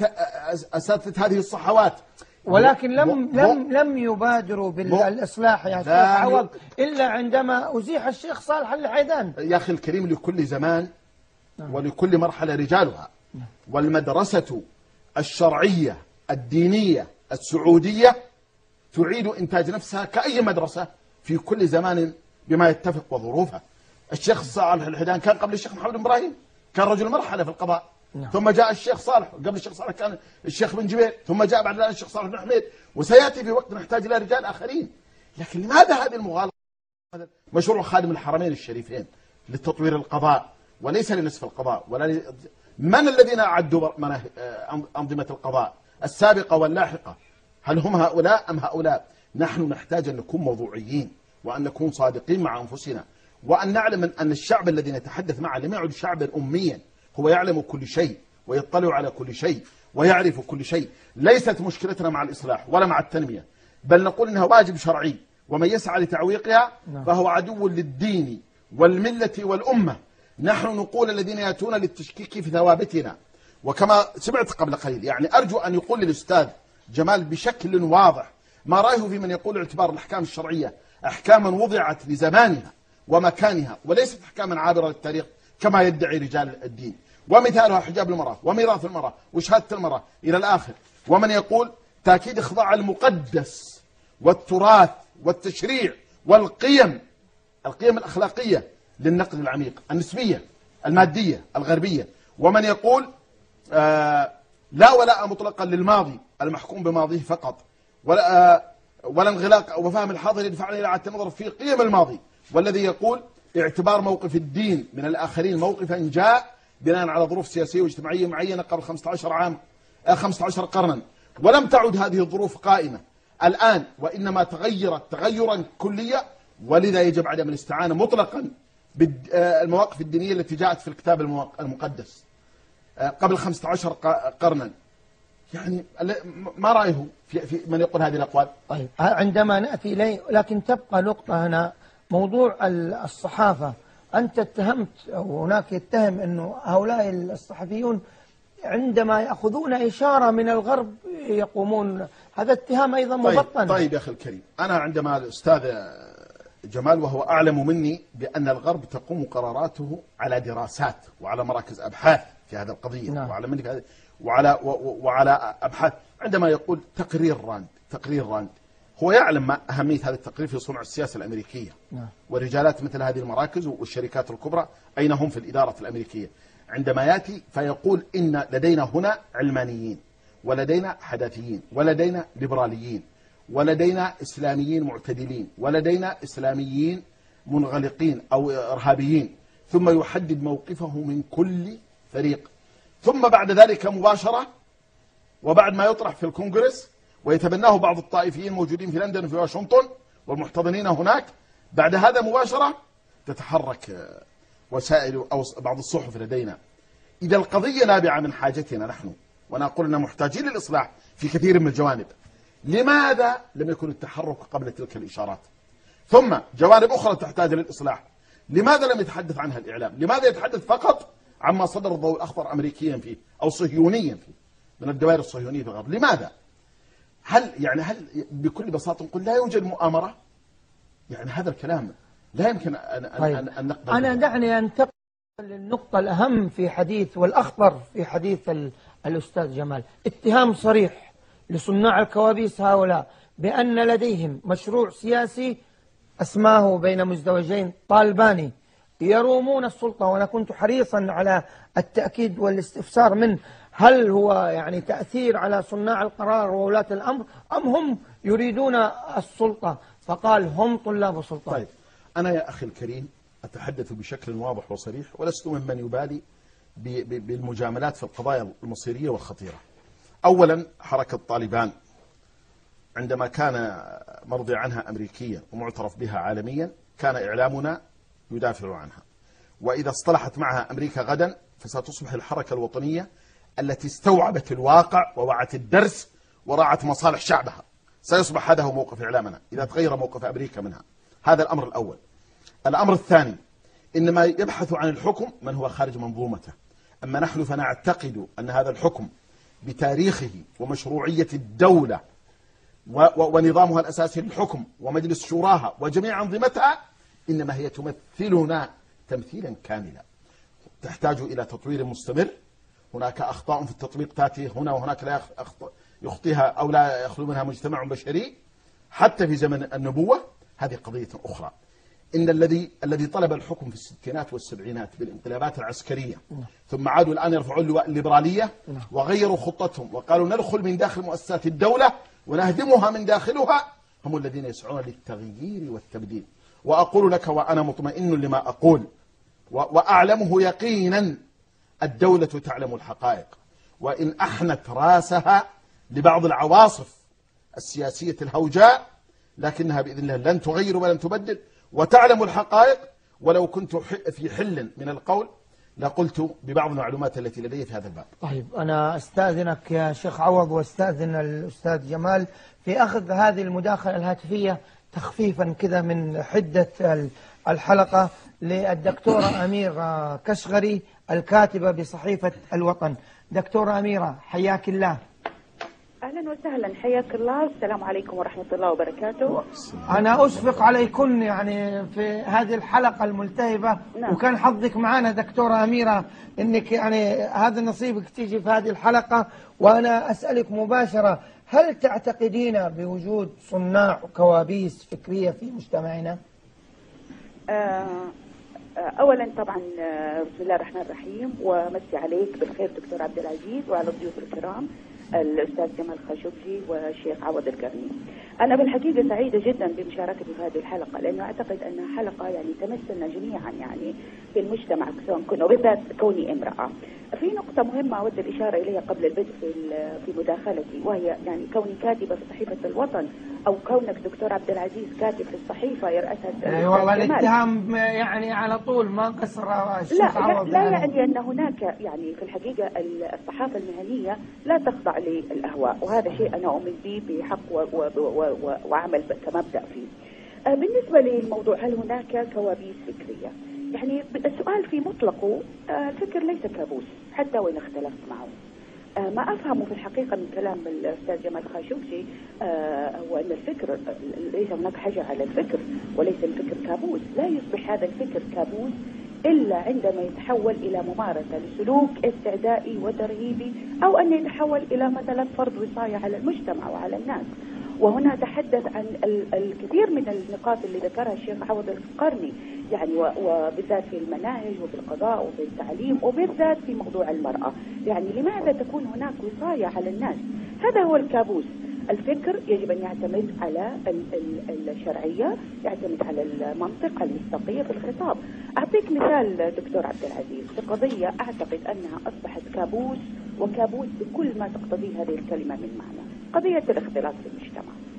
أساتذة هذه الصحوات؟ ولكن لم لم لم يبادروا بالإصلاح يا شيخ عوض إلا عندما أزيح الشيخ صالح الحيدان. يا أخي الكريم، لكل زمان ولكل مرحلة رجالها، والمدرسة الشرعية الدينية السعودية تعيد إنتاج نفسها كأي مدرسة في كل زمان بما يتفق وظروفها. الشيخ صالح الحيدان كان قبل الشيخ محمد بن إبراهيم، كان رجل مرحلة في القضاء. نعم. ثم جاء الشيخ صالح، قبل الشيخ صالح كان الشيخ بن جبير، ثم جاء بعد ذلك الشيخ صالح بن حميد، وسيأتي في وقت نحتاج إلى رجال آخرين. لكن لماذا هذه المغالطة؟ مشروع خادم الحرمين الشريفين لتطوير القضاء وليس لنصف القضاء ولا ل... من الذين أعدوا أنظمة القضاء السابقة واللاحقة؟ هل هم هؤلاء أم هؤلاء؟ نحن نحتاج أن نكون موضوعيين وأن نكون صادقين مع أنفسنا، وأن نعلم أن الشعب الذي نتحدث معه لم يعد شعبا أميا، هو يعلم كل شيء ويطلع على كل شيء ويعرف كل شيء. ليست مشكلتنا مع الإصلاح ولا مع التنمية، بل نقول إنها واجب شرعي، ومن يسعى لتعويقها فهو عدو للدين والملة والأمة. نحن نقول الذين يأتون للتشكيك في ثوابتنا، وكما سمعت قبل قليل يعني أرجو أن يقول للأستاذ جمال بشكل واضح ما رأيه في من يقول اعتبار الأحكام الشرعية أحكاما وضعت لزمانها ومكانها وليست أحكاما عابرة للتاريخ كما يدعي رجال الدين، ومثالها حجاب المرأة وميراث المرأة وشهادة المرأة إلى الآخر. ومن يقول تأكيد إخضاع المقدس والتراث والتشريع والقيم القيم الأخلاقية للنقد العميق النسبية المادية الغربية. ومن يقول آه لا ولاء مطلقا للماضي المحكوم بماضيه فقط، ولا آه ولا انغلاق وفهم الحاضر يدفعنا إلى إعادة النظر في قيم الماضي. والذي يقول اعتبار موقف الدين من الآخرين موقفا جاء بناء على ظروف سياسية واجتماعية معينة قبل خمسة عشر عام خمسة عشر قرنا، ولم تعد هذه الظروف قائمة الآن، وإنما تغيرت تغيرا كليا. ولذا يجب عدم الاستعانة مطلقا بالمواقف الدينية التي جاءت في الكتاب المقدس قبل خمسة عشر قرنا. يعني ما رأيه في, في من يقول هذه الأقوال؟ طيب عندما نأتي إليه، لكن تبقى نقطة هنا، موضوع الصحافة. أنت اتهمت أو هناك يتهم أنه هؤلاء الصحفيون عندما يأخذون إشارة من الغرب يقومون، هذا اتهام أيضا مبطن. طيب, طيب يا أخي الكريم، أنا عندما الأستاذ جمال وهو أعلم مني بأن الغرب تقوم قراراته على دراسات وعلى مراكز أبحاث في هذه القضية. نعم. وعلى منك وعلى وعلى أبحاث، عندما يقول تقرير راند تقرير راند هو يعلم ما أهمية هذا التقرير في صنع السياسة الأمريكية. نعم. ورجالات مثل هذه المراكز والشركات الكبرى أين هم في الإدارة الأمريكية. عندما يأتي فيقول إن لدينا هنا علمانيين ولدينا حداثيين ولدينا ليبراليين ولدينا إسلاميين معتدلين ولدينا إسلاميين منغلقين أو إرهابيين، ثم يحدد موقفه من كل فريق، ثم بعد ذلك مباشرة وبعد ما يطرح في الكونغرس ويتبناه بعض الطائفيين موجودين في لندن وفي واشنطن والمحتضنين هناك، بعد هذا مباشرة تتحرك وسائل أو بعض الصحف لدينا. إذا القضية نابعة من حاجتنا نحن وأنا أقول أننا محتاجين للإصلاح في كثير من الجوانب. لماذا لم يكن التحرك قبل تلك الإشارات؟ ثم جوانب أخرى تحتاج للإصلاح، لماذا لم يتحدث عنها الإعلام؟ لماذا يتحدث فقط عما صدر الضوء الأخضر أمريكيا فيه أو صهيونيا فيه من الدوائر الصهيونية في الغرب؟ لماذا؟ هل يعني هل بكل بساطة نقول لا يوجد مؤامرة؟ يعني هذا الكلام لا يمكن أن, طيب. أن, أن نقبل. أنا دعني أنتقل للنقطة الأهم في حديث والأخطر في حديث الأستاذ جمال. اتهام صريح لصناع الكوابيس هؤلاء بأن لديهم مشروع سياسي أسماه بين مزدوجين طالباني يرومون السلطة، وأنا كنت حريصا على التأكيد والاستفسار منه هل هو يعني تأثير على صناع القرار وولاة الأمر أم هم يريدون السلطة؟ فقال هم طلاب سلطة. طيب أنا يا أخي الكريم أتحدث بشكل واضح وصريح، ولست ممن يبالي بالمجاملات في القضايا المصيرية والخطيرة. أولا حركة طالبان عندما كان مرضي عنها أمريكيا ومعترف بها عالميا كان إعلامنا يدافع عنها، وإذا اصطلحت معها أمريكا غدا فستصبح الحركة الوطنية التي استوعبت الواقع ووعت الدرس وراعت مصالح شعبها، سيصبح هذا هو موقف إعلامنا إذا تغير موقف أمريكا منها. هذا الأمر الأول. الأمر الثاني، إنما يبحث عن الحكم من هو خارج منظومته، أما نحن فنعتقد أن هذا الحكم بتاريخه ومشروعية الدولة ونظامها الأساسي للحكم ومجلس شوراها وجميع أنظمتها إنما هي تمثلنا تمثيلا كاملا، تحتاج إلى تطوير مستمر. هناك أخطاء في التطبيق تأتي هنا وهناك لا يخطيها أو لا يخلو منها مجتمع بشري حتى في زمن النبوة، هذه قضية أخرى. إن الذي الذي طلب الحكم في الستينات والسبعينات بالانقلابات العسكرية ثم عادوا الآن يرفعون لواء الليبرالية وغيروا خطتهم وقالوا ندخل من داخل مؤسسات الدولة ونهدمها من داخلها، هم الذين يسعون للتغيير والتبديل. وأقول لك وأنا مطمئن لما أقول وأعلمه يقينا، الدولة تعلم الحقائق، وإن أحنت راسها لبعض العواصف السياسية الهوجاء لكنها بإذن الله لن تغير ولن تبدل، وتعلم الحقائق. ولو كنت في حل من القول لقلت ببعض المعلومات التي لدي في هذا الباب. طيب أنا أستاذنك يا شيخ عوض واستاذن الأستاذ جمال في أخذ هذه المداخلة الهاتفية تخفيفا كذا من حدة الحلقة للدكتورة أميرة كشغري الكاتبة بصحيفة الوطن. دكتورة أميرة حياك الله. أهلا وسهلا، حياك الله، السلام عليكم ورحمة الله وبركاته. أنا أشفق عليكن يعني في هذه الحلقة الملتهبة. نعم. وكان حظك معنا دكتورة أميرة إنك يعني هذا نصيبك تيجي في هذه الحلقة، وأنا أسألك مباشرة هل تعتقدين بوجود صناع كوابيس فكرية في مجتمعنا؟ آه أولا طبعا بسم الله الرحمن الرحيم، ومسي عليك بالخير دكتور عبد العزيز وعلى الضيوف الكرام الأستاذ جمال خاشقجي والشيخ عوض القرني. أنا بالحقيقة سعيدة جدا بمشاركتي في هذه الحلقة، لأنه أعتقد أنها حلقة يعني تمثلنا جميعا يعني في المجتمع سواء كنا، وبالذات كوني امرأة. في نقطة مهمة أود الإشارة إليها قبل البدء في في مداخلتي، وهي يعني كوني كاتبة في صحيفة الوطن أو كونك دكتور عبد العزيز كاتب في الصحيفة يرأسها أي والله الاتهام يعني على طول ما قصر الشيخ عوض. لا, لا يعني أن هناك يعني في الحقيقة الصحافة المهنية لا تخضع للأهواء، وهذا شيء أنا أؤمن به بحق و و و و وعمل كمبدأ فيه. بالنسبة للموضوع هل هناك كوابيس فكرية؟ يعني السؤال في مطلقه الفكر ليس كابوس حتى وإن اختلفت معه. ما أفهمه في الحقيقة من كلام الأستاذ جمال خاشقجي هو أن الفكر ليس هناك حاجة على الفكر وليس الفكر كابوس. لا يصبح هذا الفكر كابوس إلا عندما يتحول إلى ممارسة لسلوك استعدائي وترهيبي، أو أن يتحول إلى مثلا فرض وصاية على المجتمع وعلى الناس. وهنا تحدث عن الكثير من النقاط اللي ذكرها الشيخ عوض القرني، يعني وبالذات في المناهج وفي القضاء وفي التعليم وبالذات في موضوع المرأة. يعني لماذا تكون هناك وصاية على الناس؟ هذا هو الكابوس. الفكر يجب أن يعتمد على الشرعية، يعتمد على المنطق، على المصداقية في الخطاب. أعطيك مثال دكتور عبد العزيز في قضية أعتقد أنها أصبحت كابوس، وكابوس بكل ما تقتضيه هذه الكلمة من معنى، قضية الاختلاط في المجتمع.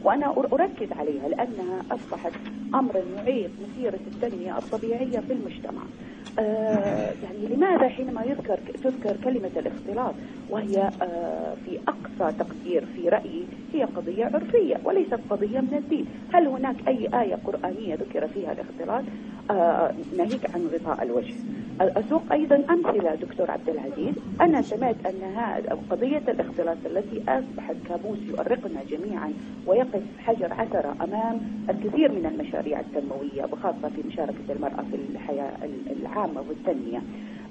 وأنا أركز عليها لأنها أصبحت أمر يعيق مسيرة التنمية الطبيعية في المجتمع. آه يعني لماذا حينما يذكر تذكر كلمة الاختلاط وهي آه في أقصى تقدير في رأيي هي قضية عرفية وليست قضية من الدين؟ هل هناك أي آية قرآنية ذكر فيها الاختلاط آه ناهيك عن غطاء الوجه؟ أسوق أيضا أمثلة دكتور عبد العزيز. أنا سمعت أن قضية الاختلاط التي أصبحت كابوس يؤرقنا جميعا ويقف حجر عثرة أمام الكثير من المشاريع التنموية وخاصة في مشاركة المرأة في الحياة العامة والتنمية.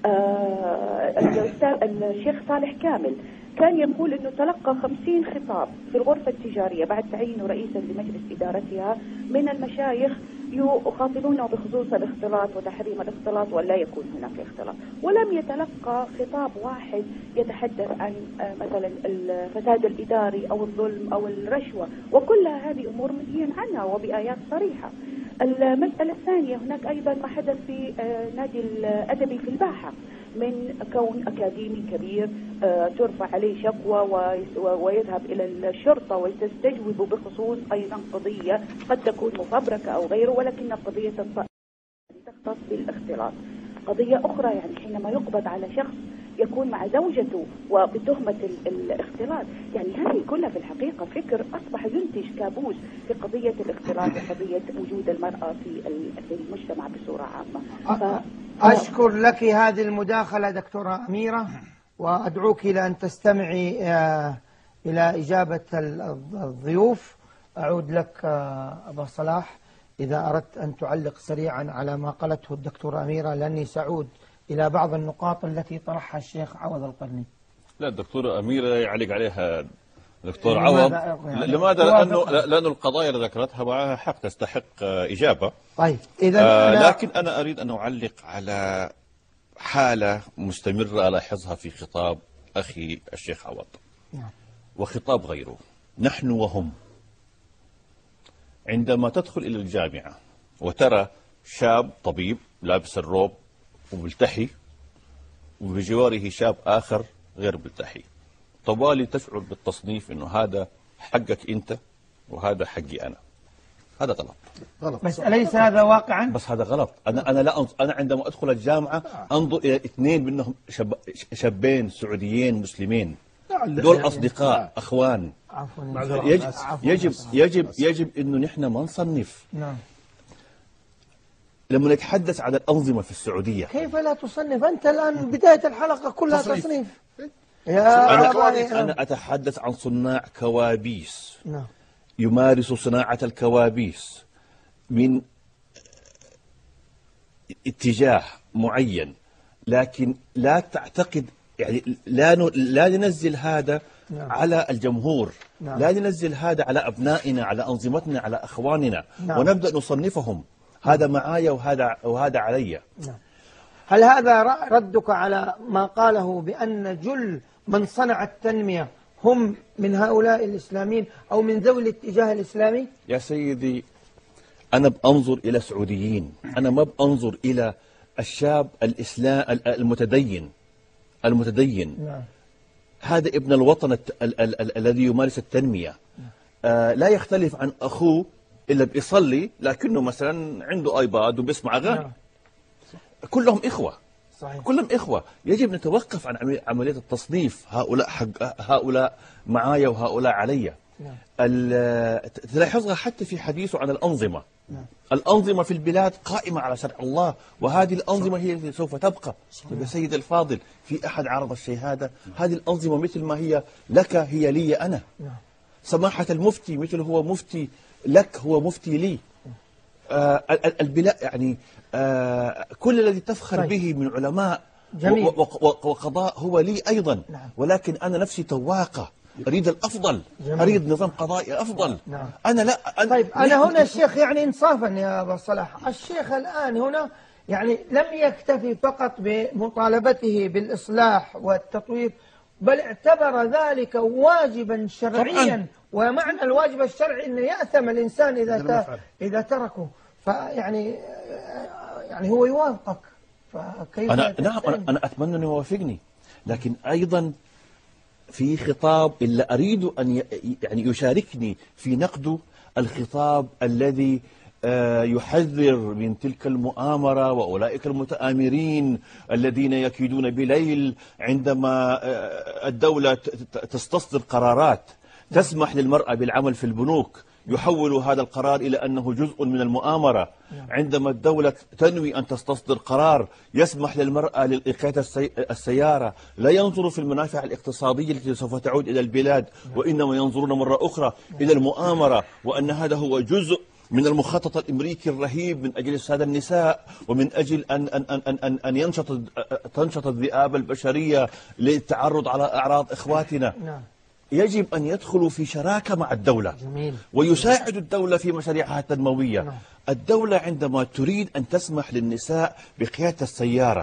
آه الشيخ صالح كامل كان يقول أنه تلقى خمسين خطاب في الغرفة التجارية بعد تعيينه رئيسا لمجلس إدارتها من المشايخ يخاطبونه بخصوص الاختلاط وتحريم الاختلاط ولا يكون هناك اختلاط، ولم يتلقى خطاب واحد يتحدث عن مثلا الفساد الإداري أو الظلم أو الرشوة، وكلها هذه أمور منهي عنها وبآيات صريحة. المسألة الثانية هناك أيضا ما حدث في نادي الأدبي في الباحة من كون أكاديمي كبير ترفع عليه شكوى ويذهب إلى الشرطة ويستجوب بخصوص أيضا قضية قد تكون مفبركة أو غيره، ولكن قضية تختص بالاختلاط. قضية أخرى يعني حينما يقبض على شخص يكون مع زوجته وبتهمة الاختلاط، يعني هذه كلها في الحقيقة فكر أصبح ينتج كابوس في قضية الاختلاط وقضية وجود المرأة في في المجتمع بصورة عامة. أشكر لك هذه المداخلة دكتورة أميرة، وأدعوك إلى أن تستمعي إلى إجابة الضيوف. أعود لك أبا صلاح إذا أردت أن تعلق سريعا على ما قالته الدكتورة أميرة، لأني سأعود إلى بعض النقاط التي طرحها الشيخ عوض القرني. لا الدكتورة أميرة يعلق عليها دكتور عوض. يعني لماذا؟ لأنه لأن القضايا اللي ذكرتها معها حق تستحق إجابة. طيب إذا آه أنا لكن أنا أريد أن أعلق على حالة مستمرة ألاحظها في خطاب أخي الشيخ عوض وخطاب غيره. نحن وهم عندما تدخل إلى الجامعة وترى شاب طبيب لابس الروب وملتحي وبجواره شاب آخر غير ملتحي، طوالي تشعر بالتصنيف إنه هذا حقك أنت وهذا حقي أنا. هذا غلط. غلط. بس أليس هذا واقعا؟ بس هذا غلط. أنا أنا لا أنظر. أنا عندما أدخل الجامعة أنظر إلى اثنين منهم شاب شابين سعوديين مسلمين، دول أصدقاء أخوان. يجب يجب يجب يجب إنه نحن ما نصنف. نعم. لما نتحدث عن الأنظمة في السعودية، كيف لا تصنف؟ أنت الآن بداية الحلقة كلها تصنيف, تصنيف. يا أنا, أنا أتحدث عن صناع كوابيس. نعم. يمارس صناعة الكوابيس من اتجاه معين، لكن لا تعتقد يعني لا لا ننزل هذا نعم. على الجمهور. نعم. لا ننزل هذا على أبنائنا، على أنظمتنا، على أخواننا. نعم. ونبدأ نصنفهم، هذا معايا وهذا وهذا علي. نعم. هل هذا ردك على ما قاله بأن جل من صنع التنمية هم من هؤلاء الإسلاميين أو من ذوي الاتجاه الإسلامي؟ يا سيدي أنا بأنظر إلى سعوديين، أنا ما بأنظر إلى الشاب الإسلام المتدين المتدين. نعم. هذا ابن الوطن الذي يمارس التنمية. آه لا يختلف عن أخوه إلا بيصلي لكنه مثلا عنده آيباد وبيسمع أغاني. نعم. كلهم إخوة. صحيح. كلهم إخوة. يجب نتوقف عن عملية التصنيف، هؤلاء حق هؤلاء معايا وهؤلاء علي. نعم. تلاحظها حتى في حديثه عن الأنظمة. نعم. الأنظمة في البلاد قائمة على شرع الله، وهذه الأنظمة هي التي سوف تبقى. يا سيد الفاضل، في أحد عرض الشيء هذا؟ هذه الأنظمة مثل ما هي لك هي لي أنا. نعم. سماحة المفتي مثل هو مفتي لك هو مفتي لي. آه البلاد يعني آه كل الذي تفخر طيب. به من علماء جميل. وقضاء هو لي أيضا. نعم. ولكن أنا نفسي تواقة، أريد الأفضل. جميل. أريد نظام قضائي أفضل. نعم. أنا لا أنا طيب أنا هنا الشيخ يعني إنصافا يا أبا صلاح، الشيخ الآن هنا يعني لم يكتفي فقط بمطالبته بالإصلاح والتطوير، بل اعتبر ذلك واجبا شرعيا. طبعاً. ومعنى الواجب الشرعي أن يأثم الإنسان إذا إذا تركه. فيعني يعني هو يوافقك، فكيف أنا نعم أنا, أنا أتمنى أن يوافقني، لكن أيضا في خطاب إلا أريد أن ي- يعني يشاركني في نقده، الخطاب الذي آه، يحذر من تلك المؤامرة وأولئك المتآمرين الذين يكيدون بليل عندما آه، الدولة ت- ت- تستصدر قرارات تسمح للمرأة بالعمل في البنوك، يحول هذا القرار إلى أنه جزء من المؤامرة. عندما الدولة تنوي أن تستصدر قرار يسمح للمرأة للقيادة السي... السيارة، لا ينظر في المنافع الاقتصادية التي سوف تعود إلى البلاد، وإنما ينظرون مرة أخرى إلى المؤامرة، وأن هذا هو جزء من المخطط الامريكي الرهيب من اجل اسعاد النساء، ومن اجل ان ان ان ان ان ينشط تنشط الذئاب البشريه للتعرض على اعراض اخواتنا. نعم. يجب ان يدخلوا في شراكه مع الدوله، جميل. ويساعد الدوله في مشاريعها التنمويه. نعم. الدوله عندما تريد ان تسمح للنساء بقياده السياره،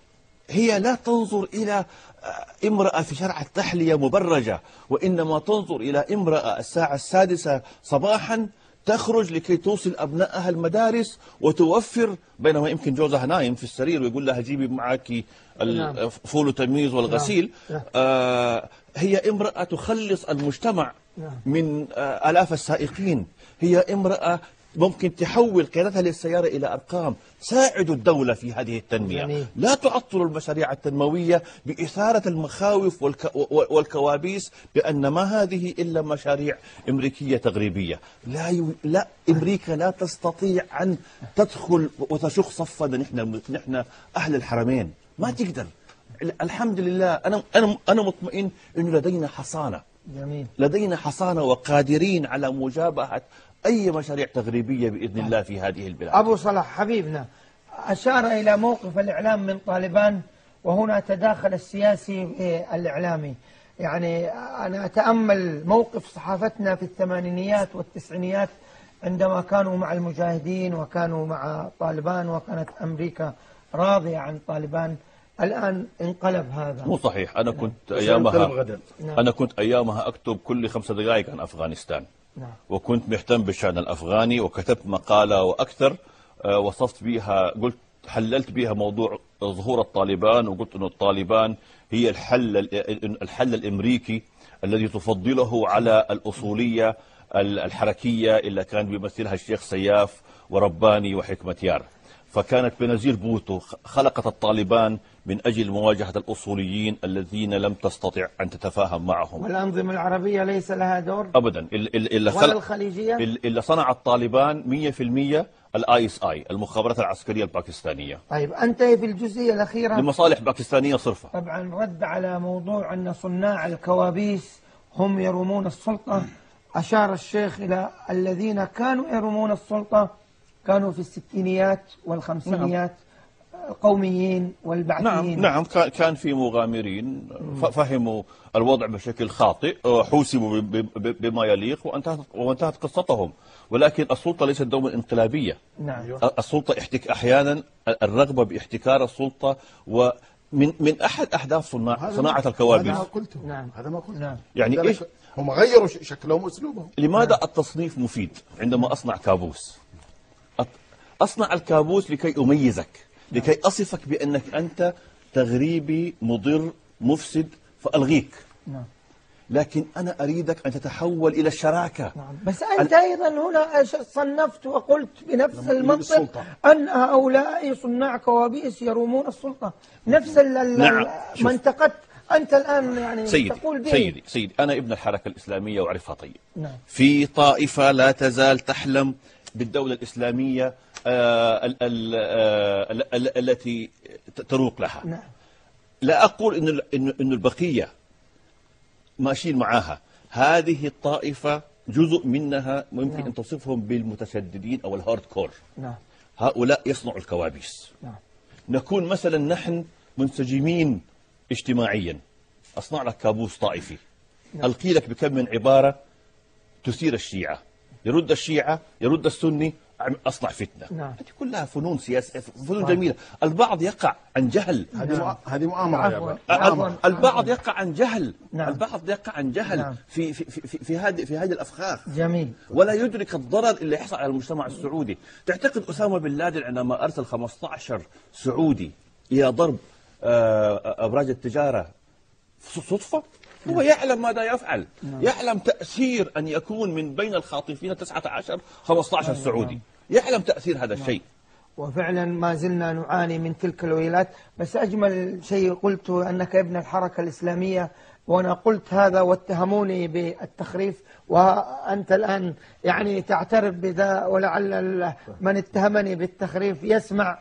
هي لا تنظر إلى امرأة في شرع التحلية مبرجة، وإنما تنظر إلى امرأة الساعة السادسة صباحا تخرج لكي توصل أبنائها المدارس وتوفر، بينما يمكن جوزها نايم في السرير ويقول لها جيبي معك الفول والتمييز والغسيل. نعم. آه هي امرأة تخلص المجتمع نعم. من آه آلاف السائقين. هي امرأة ممكن تحول قيادتها للسيارة إلى أرقام. ساعدوا الدولة في هذه التنمية. جميل. لا تعطلوا المشاريع التنموية بإثارة المخاوف والك... والكوابيس بأن ما هذه إلا مشاريع أمريكية تغريبية. لا, ي... لا أمريكا لا تستطيع أن تدخل وتشق صفنا. نحن نحن أهل الحرمين ما تقدر. الحمد لله أنا أنا أنا مطمئن إنه لدينا حصانة. جميل. لدينا حصانة وقادرين على مجابهة أي مشاريع تغريبية بإذن الله في هذه البلاد. أبو صلاح حبيبنا أشار إلى موقف الإعلام من طالبان، وهنا تداخل السياسي الإعلامي. يعني أنا أتأمل موقف صحافتنا في الثمانينيات والتسعينيات عندما كانوا مع المجاهدين وكانوا مع طالبان، وكانت أمريكا راضية عن طالبان. الآن انقلب هذا. مو صحيح. أنا كنت أيامها نعم. أنا كنت أيامها أكتب كل خمس دقائق عن أفغانستان. نعم. وكنت مهتم بالشأن الأفغاني، وكتبت مقالة وأكثر آه، وصفت بها، قلت حللت بها موضوع ظهور الطالبان، وقلت أن الطالبان هي الحل الحل الأمريكي الذي تفضله على الأصولية الحركية اللي كان بيمثلها الشيخ سياف ورباني وحكمتيار. فكانت بنزير بوتو خلقت الطالبان من أجل مواجهة الأصوليين الذين لم تستطع أن تتفاهم معهم. والأنظمة العربية ليس لها دور أبدا. إلا ولا الخليجية. اللي صنع الطالبان مية في المية الاي اس اي، المخابرات العسكرية الباكستانية. طيب أنتهي في الجزئية الأخيرة لمصالح باكستانية صرفة. طبعا رد على موضوع أن صناع الكوابيس هم يرومون السلطة. أشار الشيخ إلى الذين كانوا يرومون السلطة كانوا في الستينيات والخمسينيات. نعم. القوميين والبعثيين. نعم. نعم كان في مغامرين فهموا الوضع بشكل خاطئ، حوسبوا بما يليق، وانتهت وانتهت قصتهم. ولكن السلطة ليست دوما انقلابية. نعم. السلطة احتك أحيانا الرغبة باحتكار السلطة، ومن من أحد أحداث صناعة, صناعة الكوابيس. هذا ما قلته. نعم. هذا ما قلته. نعم. يعني إيش هم غيروا شكلهم وأسلوبهم. لماذا نعم. التصنيف مفيد عندما أصنع كابوس؟ أصنع الكابوس لكي أميزك، لكي أصفك بأنك أنت تغريبي مضر مفسد فألغيك. نعم. لكن أنا أريدك أن تتحول إلى الشراكة. نعم. بس أنت أيضا هنا صنفت وقلت بنفس المنطق أن هؤلاء صناع كوابيس يرومون السلطة. نفس نعم. ما انتقدت أنت الآن يعني سيدي تقول به. سيدي سيدي أنا ابن الحركة الإسلامية وأعرفها طيب. نعم. في طائفة لا تزال تحلم بالدولة الإسلامية آه ال ال آه ال ال التي تروق لها. نعم. لا أقول إن إن إن البقية ماشيين معاها. هذه الطائفة جزء منها ممكن نعم. أن تصفهم بالمتشددين أو الهارد كور. نعم. هؤلاء يصنعوا الكوابيس. نعم. نكون مثلا نحن منسجمين اجتماعيا، أصنع لك كابوس طائفي. نعم. ألقي لك بكم من عبارة تثير الشيعة، يرد الشيعة، يرد السني، أصنع فتنة. نعم. هذه كلها فنون سياسية، فنون جميلة. البعض يقع عن جهل. هذه هذه مؤامرة. البعض يقع عن جهل. نعم. البعض يقع عن جهل. نعم. في في في في هذه في هذه الأفخاخ. جميل. ولا يدرك الضرر اللي يحصل على المجتمع السعودي. تعتقد أسامة بن لادن عندما أرسل خمسة عشر سعودي إلى ضرب أبراج التجارة صدفة؟ هو يعلم ماذا يفعل. يعلم تأثير أن يكون من بين الخاطفين تسعة عشر خمسة عشر سعودي. يعلم تأثير هذا الشيء. وفعلا ما زلنا نعاني من تلك الويلات. بس أجمل شيء قلته أنك ابن الحركة الإسلامية، وأنا قلت هذا واتهموني بالتخريف، وأنت الآن يعني تعترف بذا، ولعل من اتهمني بالتخريف يسمع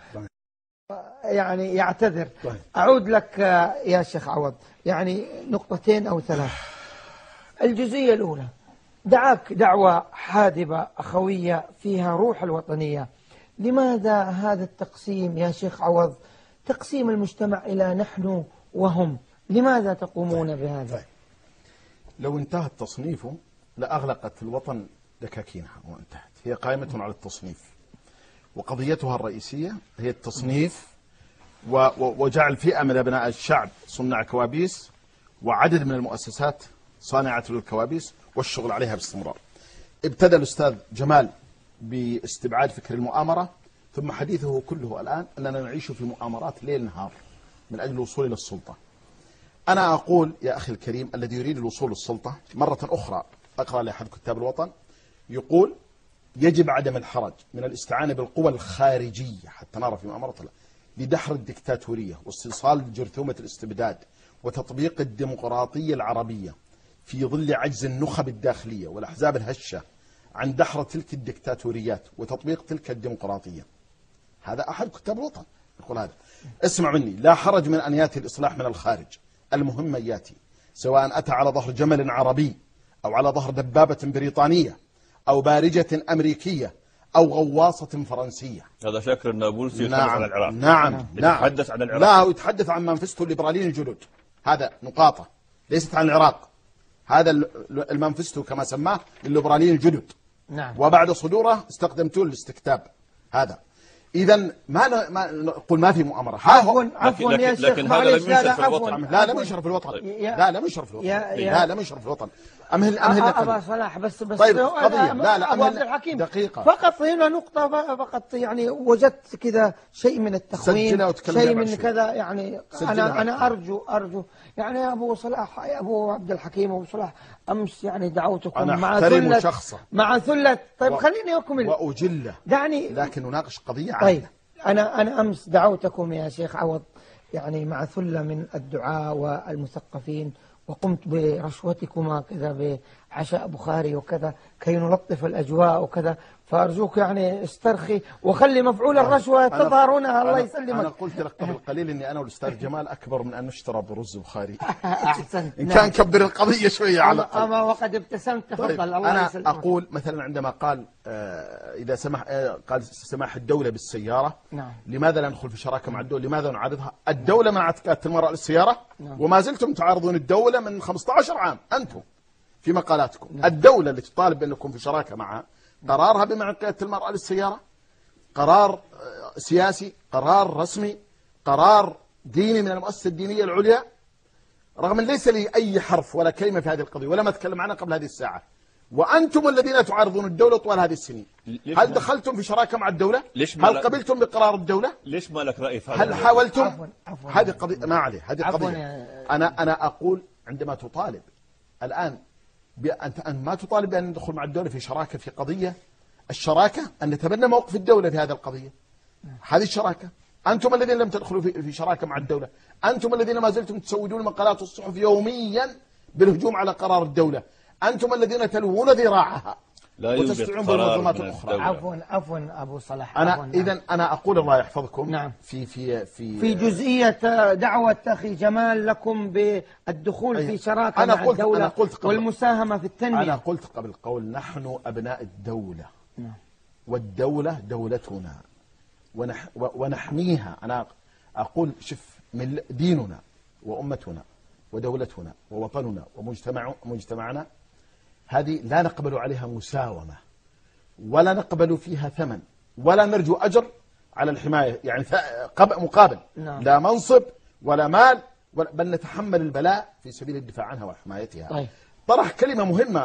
يعني يعتذر. أعود لك يا شيخ عوض، يعني نقطتين أو ثلاث. الجزئية الأولى، دعاك دعوة حادبة أخوية فيها روح الوطنية. لماذا هذا التقسيم يا شيخ عوض، تقسيم المجتمع إلى نحن وهم؟ لماذا تقومون بهذا؟ طيب. لو انتهى التصنيف لأغلقت الوطن دكاكينها وانتهت. هي قائمة على التصنيف، وقضيتها الرئيسية هي التصنيف وجعل فئة من أبناء الشعب صناع كوابيس، وعدد من المؤسسات صانعة للكوابيس، والشغل عليها باستمرار. ابتدى الأستاذ جمال باستبعاد فكر المؤامرة، ثم حديثه كله الآن أننا نعيش في مؤامرات ليل نهار من أجل الوصول إلى السلطة. أنا أقول يا أخي الكريم، الذي يريد الوصول للسلطة مرة أخرى، أقرأ لأحد كتاب الوطن يقول: يجب عدم الحرج من الاستعانة بالقوى الخارجية حتى نرى في مؤامرة لدحر الدكتاتورية واستئصال جرثومة الاستبداد وتطبيق الديمقراطية العربية في ظل عجز النخب الداخلية والأحزاب الهشة عن دحر تلك الدكتاتوريات وتطبيق تلك الديمقراطية. هذا أحد كتاب الوطن يقول هذا. اسمع مني، لا حرج من أن يأتي الإصلاح من الخارج، المهم أن يأتي، سواء أتى على ظهر جمل عربي أو على ظهر دبابة بريطانية أو بارجة أمريكية أو غواصة فرنسية. هذا شاكر النابلسي يتحدث نعم عن العراق. نعم نعم يتحدث عن العراق. لا، يتحدث عن منفسته الليبراليين الجدد. هذا نقاطة ليست عن العراق. هذا المنفسته كما سماه الليبراليين الجدد. نعم. وبعد صدوره استخدمته للاستكتاب. هذا إذا ما ما نقول ما في مؤامرة. عفوا عفوا يا شيخ، لكن هذا لم ينشر في الوطن. لا لم ينشر في الوطن. لا لم ينشر في الوطن. لا لم ينشر في الوطن. أمهل أمهل أبا صلاح بس بس طيب قضية. لا لا أبو عبد الحكيم دقيقة فقط هنا نقطة فقط، يعني وجدت كذا شيء من التخوين، شيء من كذا، يعني أنا أنا أرجو أرجو يعني يا أبو صلاح، يا أبو عبد الحكيم أبو صلاح، أمس يعني دعوتكم مع ثلة شخصا مع ثلة. طيب و... خليني أكمل وأجله، دعني لكن نناقش قضية عادة. طيب أنا أنا أمس دعوتكم يا شيخ عوض يعني مع ثلة من الدعاة والمثقفين، وقمت برشوتكما كذا بعشاء بخاري وكذا كي نلطف الأجواء وكذا، فأرجوك يعني استرخي وخلي مفعول الرشوة تظهر هنا. الله يسلمك. أنا قلت لك قبل قليل أني أنا والأستاذ جمال أكبر من أن نشترى برز بخاري. أحسن. إن كان كبر القضية شوية على الأقل. أما وقد ابتسمت. تفضل. طيب. الله أنا يسلمك. أقول مثلا عندما قال آه إذا سمح آه قال سماح الدولة بالسيارة. نعم. لماذا لا ندخل في شراكة مع الدولة؟ لماذا نعارضها؟ الدولة منعت كأت المرأة للسيارة. نعم. وما زلتم تعارضون الدولة من خمسة عشر عام أنتم في مقالاتكم. نعم. الدولة اللي تطالب بأنكم في شراكة معها قرارها بمنع قيادة المرأة للسيارة قرار سياسي، قرار رسمي، قرار ديني من المؤسسة الدينية العليا، رغم أن ليس لي أي حرف ولا كلمة في هذه القضية ولم أتكلم عنها قبل هذه الساعة، وأنتم الذين تعارضون الدولة طوال هذه السنين. هل دخلتم في شراكة مع الدولة؟ هل قبلتم بقرار الدولة؟ ليش ما لك رأي في هذا؟ هل حاولتم؟ عفوا. عفوا. هذه قضية ما عليه، هذه قضية. يا... أنا أنا أقول عندما تطالب الآن أنت أن ما تطالب بأن ندخل مع الدولة في شراكة في قضية، الشراكة أن نتبنى موقف الدولة في هذه القضية. هذه الشراكة. أنتم الذين لم تدخلوا في شراكة مع الدولة، أنتم الذين ما زلتم تسودون مقالات الصحف يوميا بالهجوم على قرار الدولة، أنتم الذين تلوون ذراعها وتستعون بالمنظمات الأخرى. عفوا عفوا أبو صلاح. أنا إذا أنا أقول الله يحفظكم. نعم. في في في في جزئية دعوة أخي جمال لكم بالدخول أي. في شراكة أنا مع قلت الدولة أنا قلت قبل والمساهمة في التنمية. أنا قلت قبل قول نحن أبناء الدولة. نعم. والدولة دولتنا ونح ونحميها. أنا أقول شوف، من ديننا وأمتنا ودولتنا ووطننا ومجتمع مجتمعنا هذه لا نقبل عليها مساومة ولا نقبل فيها ثمن ولا نرجو أجر على الحماية، يعني مقابل. نعم. لا منصب ولا مال ولا، بل نتحمل البلاء في سبيل الدفاع عنها وحمايتها. طيب. طرح كلمة مهمة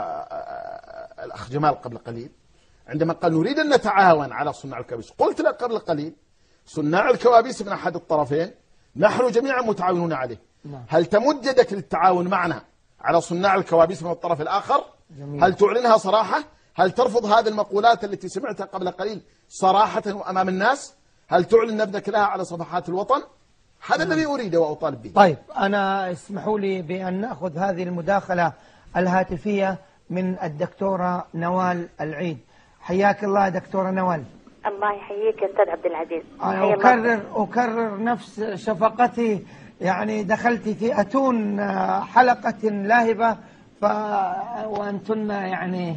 الأخ جمال قبل قليل عندما قال نريد أن نتعاون على صناع الكوابيس. قلت لك قبل قليل صناع الكوابيس من أحد الطرفين، نحن جميعا متعاونون عليه. نعم. هل تمد يدك للتعاون معنا على صناع الكوابيس من الطرف الآخر؟ جميل. هل تعلنها صراحة؟ هل ترفض هذه المقولات التي سمعتها قبل قليل صراحة أمام الناس؟ هل تعلن نبذك لها على صفحات الوطن؟ هذا الذي أريده وأطالب به. طيب أنا اسمحوا لي بأن نأخذ هذه المداخلة الهاتفية من الدكتورة نوال العيد. حياك الله دكتورة نوال. الله يحييك يا أستاذ عبد العزيز. أنا أكرر أكرر نفس شفقتي، يعني دخلت في أتون حلقة لاهبة ف وأنتن يعني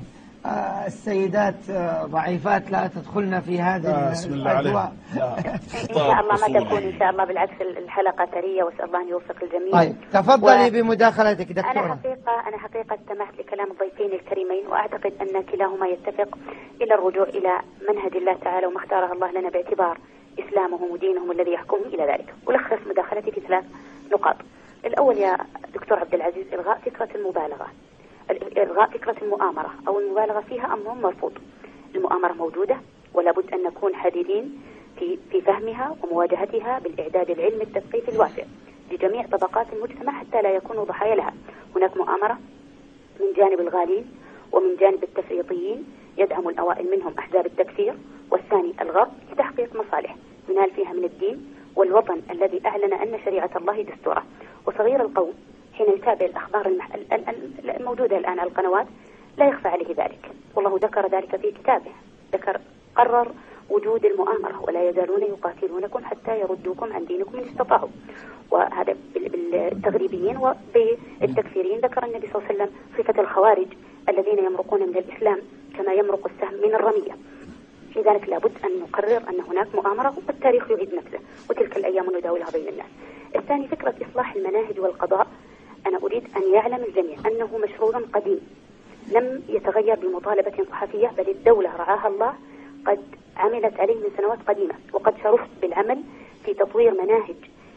السيدات ضعيفات لا تدخلن في هذه بسم الله الأجواء. إن شاء الله ما تكون إن شاء الله، بالعكس الحلقة ثرية وأسأل الله أن يوفق الجميع. طيب تفضلي و... بمداخلتك دكتورة. أنا حقيقة أنا حقيقة استمعت لكلام الضيفين الكريمين، وأعتقد أن كلاهما يتفق إلى الرجوع إلى منهج الله تعالى وما اختاره الله لنا باعتبار إسلامهم ودينهم الذي يحكمهم إلى ذلك. ألخص مداخلتي في ثلاث نقاط. الأول يا دكتور عبد العزيز، إلغاء فكرة المبالغة، إلغاء فكرة المؤامرة أو المبالغة فيها أمر مرفوض. المؤامرة موجودة ولا بد أن نكون حذرين في في فهمها ومواجهتها بالإعداد العلمي التثقيفي الواسع لجميع طبقات المجتمع حتى لا يكونوا ضحايا لها. هناك مؤامرة من جانب الغالين ومن جانب التفريطيين يدعم الأوائل منهم أحزاب التكفير، والثاني الغرب لتحقيق مصالح ينال فيها من الدين والوطن الذي أعلن أن شريعة الله دستوره. وصغير القوم حين يتابع الأخبار المح... الموجودة الآن على القنوات لا يخفى عليه ذلك، والله ذكر ذلك في كتابه، ذكر قرر وجود المؤامرة ولا يزالون يقاتلونكم حتى يردوكم عن دينكم إن استطاعوا. وهذا بالتغريبيين وبالتكفيريين ذكر النبي صلى الله عليه وسلم صفة الخوارج الذين يمرقون من الإسلام كما يمرق السهم من الرمية. لذلك لابد أن نقرر أن هناك مؤامرة والتاريخ يعيد نفسه وتلك الأيام نداولها بين الناس. الثاني فكرة إصلاح المناهج والقضاء. أنا أريد أن يعلم الجميع أنه مشروع قديم لم يتغير بمطالبة صحفية، بل الدولة رعاها الله قد عملت عليه من سنوات قديمة، وقد شرفت بالعمل في تطوير مناهج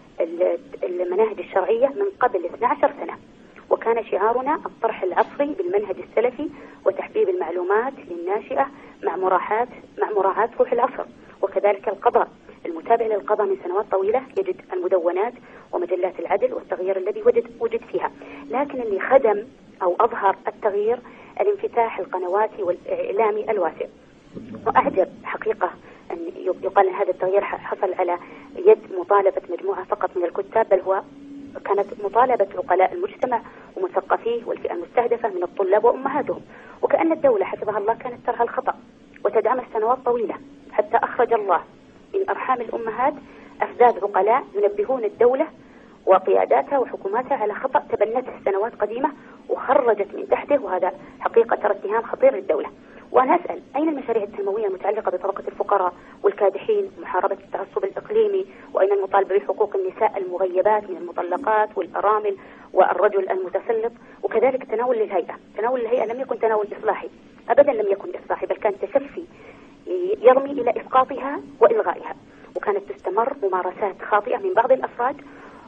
المناهج الشرعية من قبل اثنتي عشرة سنة، وكان شعارنا الطرح العصري بالمنهج السلفي وتحبيب المعلومات للناشئة مع مراعاة مع مراعاة روح العصر. وكذلك القضاء، المتابع للقضاء من سنوات طويلة يجد المدونات ومجلات العدل والتغيير الذي وجد وجد فيها، لكن اللي خدم أو أظهر التغيير الانفتاح القنواتي والإعلامي الواسع. وأعجب حقيقة أن يقال أن هذا التغيير حصل على يد مطالبة مجموعة فقط من الكتاب، بل هو كانت مطالبة عقلاء المجتمع ومثقفيه والفئة المستهدفة من الطلاب وأمهاتهم. وكأن الدولة حفظها الله كانت ترعى الخطأ وتدعم السنوات طويلة حتى أخرج الله من أرحام الأمهات أفذاذ عقلاء ينبهون الدولة وقياداتها وحكوماتها على خطأ تبنته سنوات قديمة وخرجت من تحته، وهذا حقيقة ترى اتهام خطير للدولة. وأنا أسأل أين المشاريع التنموية المتعلقة بطبقة الفقراء والكادحين ومحاربة التعصب الإقليمي؟ وأين المطالبة بحقوق النساء المغيبات من المطلقات والأرامل والرجل المتسلط؟ وكذلك تناول للهيئة، تناول الهيئة لم يكن تناول إصلاحي أبدا، لم يكن إصلاحي بل كان تشفي يرمي إلى إسقاطها وإلغائها، وكانت تستمر ممارسات خاطئة من بعض الأفراد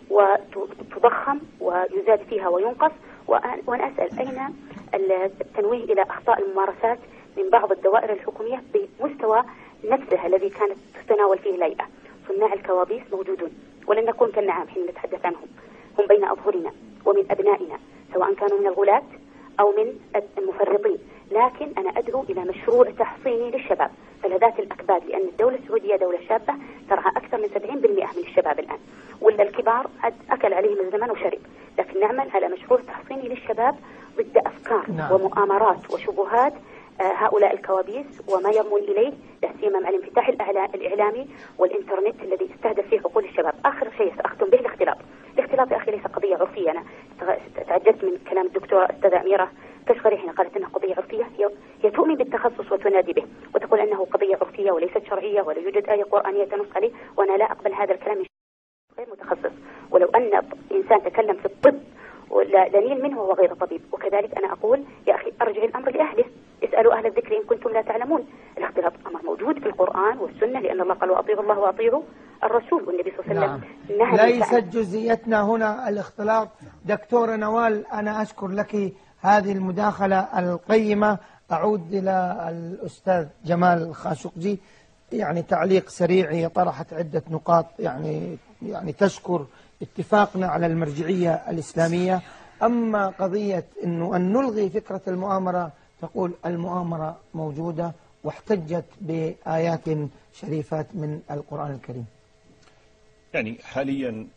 وتضخم ويزاد فيها وينقص. وأنا أسأل أين التنويه إلى أخطاء الممارسات من بعض الدوائر الحكومية بمستوى نفسها الذي كانت تتناول فيه الهيئة؟ صناع الكوابيس موجودون ولن نكون كالنعام حين نتحدث عنهم، هم بين أظهرنا ومن أبنائنا سواء كانوا من الغلاة أو من المفرطين، لكن أنا أدعو إلى مشروع تحصيني للشباب فلذات الأكباد، لأن الدولة السعودية دولة شابة ترعى أكثر من سبعين بالمئة من الشباب الآن، ولا الكبار أكل عليهم الزمن وشرب. لكن نعمل على مشروع تحصيني للشباب ضد أفكار نعم. ومؤامرات وشبهات هؤلاء الكوابيس وما يرمون إليه، لا سيما مع الانفتاح الإعلامي والإنترنت الذي يستهدف فيه عقول الشباب. آخر شيء سأختم به الاختلاط. الاختلاط يا أخي ليس قضية عرفية. أنا تعجبت من كلام الدكتورة أستاذة أميرة كشغري حين قالت أنها قضية عرفية. هي تؤمن بالتخصص وتنادي به وتقول أنه قضية عرفية وليست شرعية ولا يوجد آية قرآنية تنص عليه، وأنا لا أقبل هذا الكلام من غير متخصص. ولو أن إنسان تكلم في الطب ولا دليل منه وهو غير طبيب. وكذلك أنا أقول يا أخي أرجع الأمر لأهله، اسألوا أهل الذكر إن كنتم لا تعلمون. الاختلاط أمر موجود في القرآن والسنة، لأن الله قال وأطيعوا الله وأطيعوا الرسول، والنبي صلى الله عليه وسلم نعم. ليست جزئيتنا هنا الاختلاط. دكتورة نوال أنا أشكر لك هذه المداخلة القيمة. أعود إلى الأستاذ جمال الخاشقجي، يعني تعليق سريع. هي طرحت عدة نقاط يعني يعني تشكر اتفاقنا على المرجعية الإسلامية. أما قضية أنه أن نلغي فكرة المؤامرة، تقول المؤامرة موجودة، واحتجت بآيات شريفات من القرآن الكريم. يعني حاليا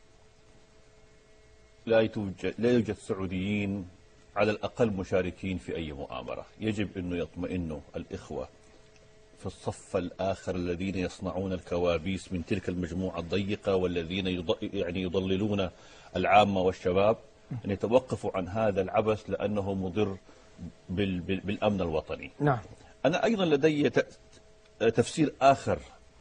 لا يوجد لا يوجد سعوديين على الأقل مشاركين في أي مؤامرة. يجب أنه يطمئنوا الإخوة في الصف الآخر الذين يصنعون الكوابيس من تلك المجموعة الضيقة والذين يض... يعني يضللون العامة والشباب، أن يتوقفوا عن هذا العبث لأنه مضر بال... بال... بالأمن الوطني. نعم. أنا أيضا لدي ت... تفسير آخر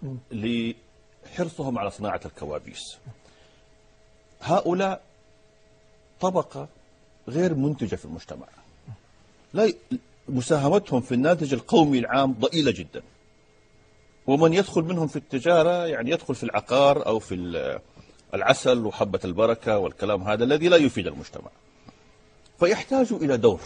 لحرصهم على صناعة الكوابيس. هؤلاء طبقة غير منتجة في المجتمع، لا ي... مساهمتهم في الناتج القومي العام ضئيلة جدا، ومن يدخل منهم في التجارة يعني يدخل في العقار أو في العسل وحبة البركة والكلام هذا الذي لا يفيد المجتمع، فيحتاجوا إلى دور،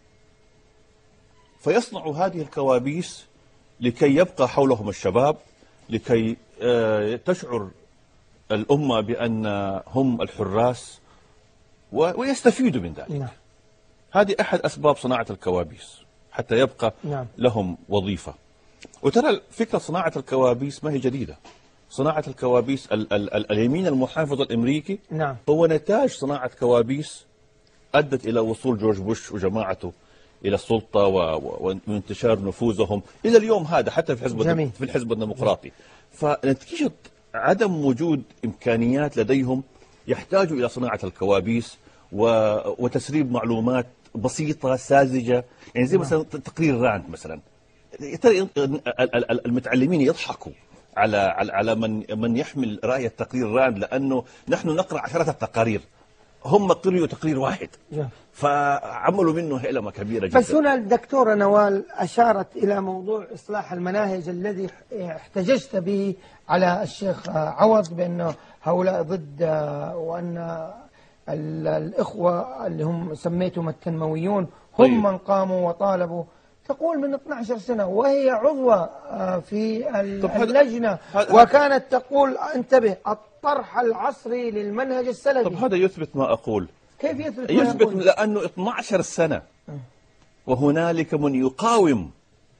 فيصنعوا هذه الكوابيس لكي يبقى حولهم الشباب، لكي تشعر الأمة بأن هم الحراس ويستفيدوا من ذلك. نعم. هذه أحد أسباب صناعة الكوابيس، حتى يبقى نعم. لهم وظيفة. وترى فكرة صناعة الكوابيس ما هي جديدة. صناعة الكوابيس ال ال ال اليمين المحافظ الأمريكي نعم. هو نتاج صناعة كوابيس أدت إلى وصول جورج بوش وجماعته إلى السلطة وانتشار نفوذهم إلى اليوم هذا، حتى في حزب جميل. في الحزب الديمقراطي. فنتيجة عدم وجود إمكانيات لديهم يحتاجوا إلى صناعة الكوابيس وتسريب معلومات بسيطة ساذجة، يعني زي مثلا تقرير راند مثلا. ترى المتعلمين يضحكوا على على من من يحمل راية تقرير راند، لأنه نحن نقرأ عشرات التقارير، هم قرأوا تقرير واحد فعملوا منه هلمة كبيرة جدا. بس هنا الدكتورة نوال أشارت إلى موضوع إصلاح المناهج الذي احتججت به على الشيخ عوض بأنه هؤلاء ضد، وأن الإخوة اللي هم سميتهم التنمويون هم طيب. من قاموا وطالبوا. تقول من اثنتي عشرة سنة وهي عضوة في اللجنة، وكانت تقول انتبه الطرح العصري للمنهج السلفي. طب هذا يثبت ما أقول. كيف يثبت؟ يثبت لأنه اثنتي عشرة سنة وهنالك من يقاوم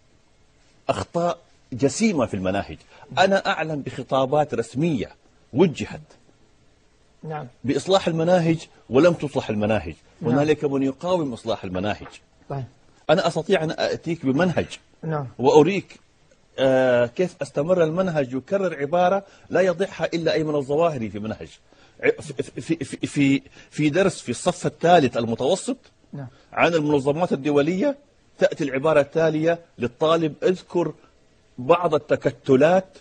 أخطاء جسيمة في المناهج. أنا أعلم بخطابات رسمية وجهت نعم. بإصلاح المناهج ولم تصلح المناهج. نعم. هنالك من يقاوم إصلاح المناهج. طيب. أنا أستطيع أن أتيك بمنهج نعم. وأريك آه كيف استمر المنهج يكرر عبارة لا يضعها إلا أيمن الظواهري في منهج في, في, في, في درس في الصف الثالث المتوسط نعم. عن المنظمات الدولية، تأتي العبارة التالية للطالب: اذكر بعض التكتلات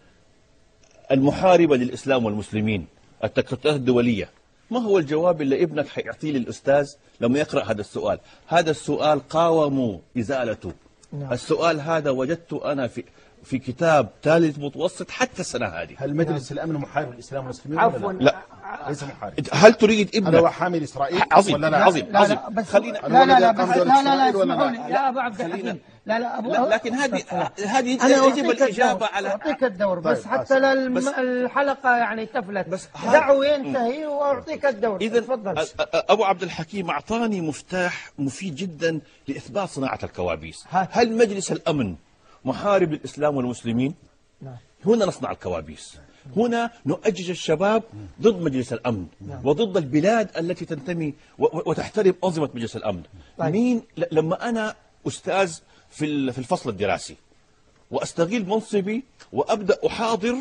المحاربة للإسلام والمسلمين، التكتلات الدولية. ما هو الجواب اللي ابنك حيعطيه للأستاذ لما يقرأ هذا السؤال؟ هذا السؤال قاوموا إزالته. نعم. السؤال هذا وجدته أنا في في كتاب ثالث متوسط حتى السنة هذه. هل مجلس الأمن محارب للإسلام والمسلمين؟ عفوا لا ليس محارب. هل تريد ابنك هل هو حامل إسرائيل؟ عظيم ولا لا؟ عظيم لا عظيم لا بس خلينا لا لا لا بس لا لا لا ولا اسمحوا لي لا؟ يا أبو عبد الحكيم. لا لا أبو لا لكن هذه هذه أنا يجب الإجابة على أعطيك الدور بس طيب. حتى الحلقة يعني تفلت، بس دعوا ينتهي وأعطيك الدور. إذا تفضل. أبو عبد الحكيم أعطاني مفتاح مفيد جدا لإثبات صناعة الكوابيس. هات. هل مجلس الأمن محارب للإسلام والمسلمين؟ نعم. هنا نصنع الكوابيس، هنا نؤجج الشباب ضد مجلس الأمن نعم. وضد البلاد التي تنتمي وتحترم أنظمة مجلس الأمن. طيب. مين لما أنا أستاذ في في الفصل الدراسي وأستغل منصبي وأبدأ أحاضر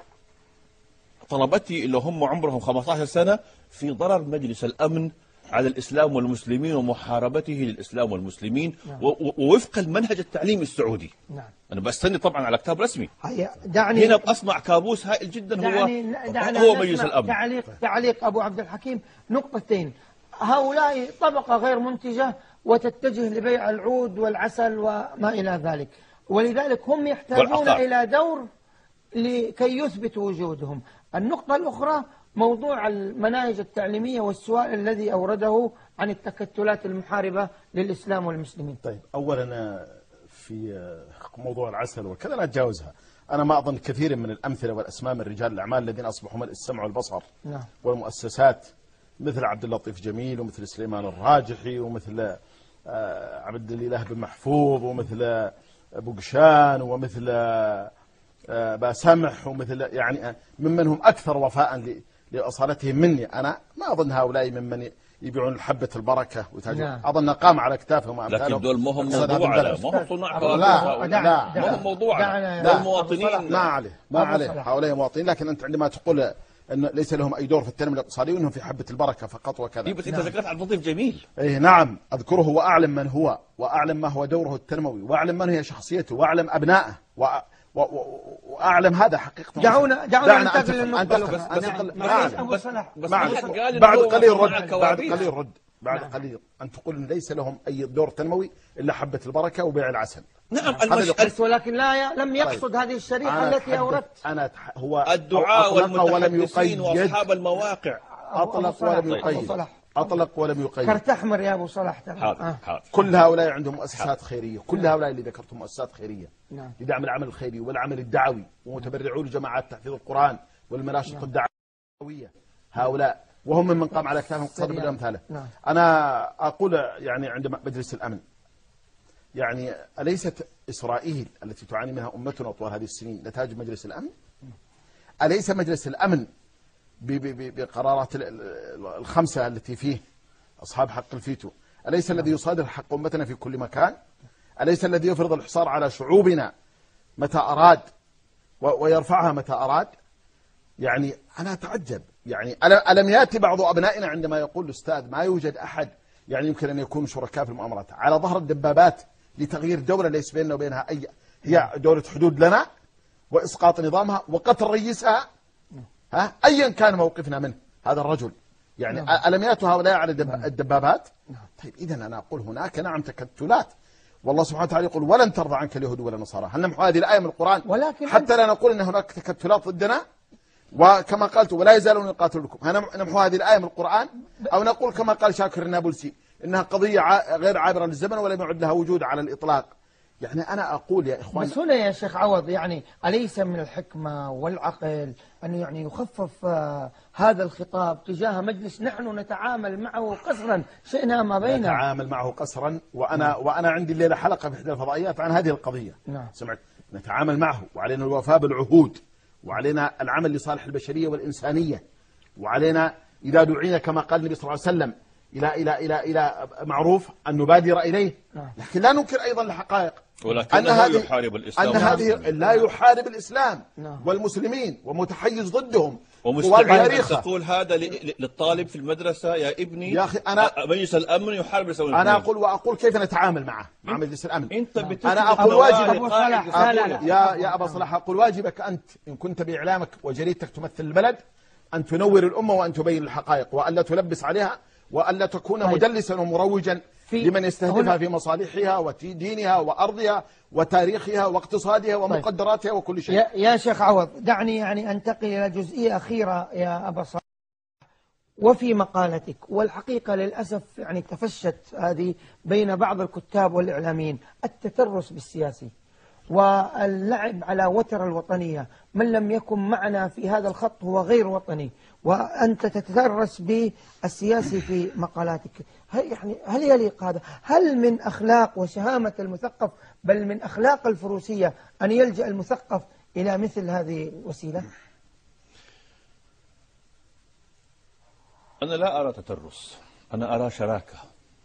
طلبتي اللي هم عمرهم خمسة عشر سنة في ضرر مجلس الأمن على الإسلام والمسلمين ومحاربته للإسلام والمسلمين. نعم. ووفق المنهج التعليمي السعودي. نعم. أنا بستني طبعا على كتاب رسمي. دعني هنا بأصنع كابوس هائل جدا. هو دعني هو مجلس الأمن. تعليق تعليق أبو عبد الحكيم نقطتين. هؤلاء طبقة غير منتجة وتتجه لبيع العود والعسل وما إلى ذلك، ولذلك هم يحتاجون والعقار. إلى دور لكي يثبتوا وجودهم. النقطة الأخرى موضوع المناهج التعليمية والسؤال الذي أورده عن التكتلات المحاربة للإسلام والمسلمين. طيب، أولا في موضوع العسل وكذا لا أتجاوزها. أنا ما أظن كثير من الأمثلة والأسماء من رجال الأعمال الذين أصبحوا ملء السمع والبصر. نعم. والمؤسسات مثل عبد اللطيف جميل ومثل سليمان الراجحي ومثل عبد الإله بن محفوظ ومثل أبو قشان ومثل باسمح ومثل يعني ممن هم أكثر وفاء لأصالتهم مني. أنا ما أظن هؤلاء ممن يبيعون حبة البركة وتاجرون. أظن قام على أكتافهم وأمثالهم. لكن دول ما هم موضوع على ما هم صناع لا لا ما هم موضوع على المواطنين. ما عليه ما عليه هؤلاء مواطنين. لكن أنت عندما تقول أن ليس لهم أي دور في التنمية الاقتصادية وأنهم في حبة البركة فقط وكذا. بس أنت ذكرت عبد اللطيف جميل. إيه نعم أذكره وأعلم من هو وأعلم ما هو دوره التنموي وأعلم من هي شخصيته وأعلم أبنائه و... و... و... وأعلم هذا حقيقة. دعونا دعونا ننتقل للنقطة بس بعد قليل رد بعد قليل رد بعد قليل أن تقول إن ليس لهم أي دور تنموي إلا حبة البركة وبيع العسل. نعم المش... ولكن لا لم يقصد هذه الشريحة التي أوردت. أنا هو الدعاء والمتحدثين وأصحاب المواقع أطلق ولم يقيد. أطلق ولم يقيد. كرت أحمر يا أبو صلاح. حاضر حاضر. كل هؤلاء عندهم مؤسسات خيرية. كل هؤلاء اللي ذكرتهم مؤسسات خيرية لدعم العمل الخيري والعمل الدعوي ومتبرعون لجماعات تحفيظ القرآن والمناشط الدعوية. هؤلاء وهم من قام على كتافهم اقتصاد بالأمثالة. أنا أقول يعني عند مجلس الأمن يعني أليست إسرائيل التي تعاني منها أمتنا طوال هذه السنين نتاج مجلس الأمن؟ أليس مجلس الأمن بقرارات الخمسة التي فيه أصحاب حق الفيتو أليس الذي يصادر حق أمتنا في كل مكان؟ أليس الذي يفرض الحصار على شعوبنا متى أراد ويرفعها متى أراد؟ يعني أنا أتعجب. يعني ألم يأتي بعض أبنائنا عندما يقول الأستاذ ما يوجد أحد يعني يمكن أن يكونوا شركاء في المؤامرات على ظهر الدبابات لتغيير دولة ليس بيننا وبينها أي هي دولة حدود لنا وإسقاط نظامها وقتل رئيسها ها أيا كان موقفنا منه هذا الرجل. يعني ألم يأتوا هؤلاء على الدبابات؟ طيب إذا أنا أقول هناك نعم تكتلات والله سبحانه وتعالى يقول ولن ترضى عنك اليهود ولا النصارى. هل نمحو هذه الآية من القرآن ولكن حتى لا نقول أن هناك تكتلات ضدنا؟ وكما قلت ولا يزالون يقاتلونكم هل نمحو هذه الآية من القرآن؟ أو نقول كما قال شاكر النابلسي إنها قضية غير عابرة للزمن ولم يعد لها وجود على الإطلاق. يعني أنا أقول يا إخوان بس هنا يا شيخ عوض يعني أليس من الحكمة والعقل أن يعني يخفف هذا الخطاب تجاه مجلس نحن نتعامل معه قسرا شئنا ما بيننا نتعامل معه قسرا وأنا نعم. وأنا عندي الليلة حلقة في إحدى الفضائيات عن هذه القضية. نعم. سمعت نتعامل معه وعلينا الوفاء بالعهود وعلينا العمل لصالح البشرية والإنسانية وعلينا إذا دعينا كما قال النبي صلى الله عليه وسلم إلى إلى إلى إلى معروف أن نبادر إليه. لكن لا ننكر أيضا الحقائق ولكنه يحارب الإسلام أن هذه لا يحارب الإسلام والمسلمين ومتحيز ضدهم ومستحيل تقول هذا للطالب في المدرسة يا ابني يا أخي أنا مجلس الأمن يحارب الإسلام. أنا أقول وأقول كيف نتعامل معه مع مجلس الأمن. أنت أنا أقول واجب يا يا أبا صلاح أقول واجبك أنت إن كنت بإعلامك وجريدتك تمثل البلد أن تنور الأمة وأن تبين الحقائق وألا تلبس عليها وألا تكون طيب. مدلسا ومروجا لمن يستهدفها في مصالحها ودينها وأرضها وتاريخها واقتصادها ومقدراتها طيب. وكل شيء. يا, يا شيخ عوض دعني يعني أنتقل إلى جزئية أخيرة يا أبا صلاح وفي مقالتك والحقيقة للأسف يعني تفشت هذه بين بعض الكتاب والإعلاميين التترس بالسياسي واللعب على وتر الوطنية. من لم يكن معنا في هذا الخط هو غير وطني وأنت تتترس بالسياسي في مقالاتك. هل يعني هل يليق هذا؟ هل من أخلاق وشهامة المثقف بل من أخلاق الفروسية أن يلجأ المثقف إلى مثل هذه الوسيلة؟ أنا لا أرى تترس، أنا أرى شراكة.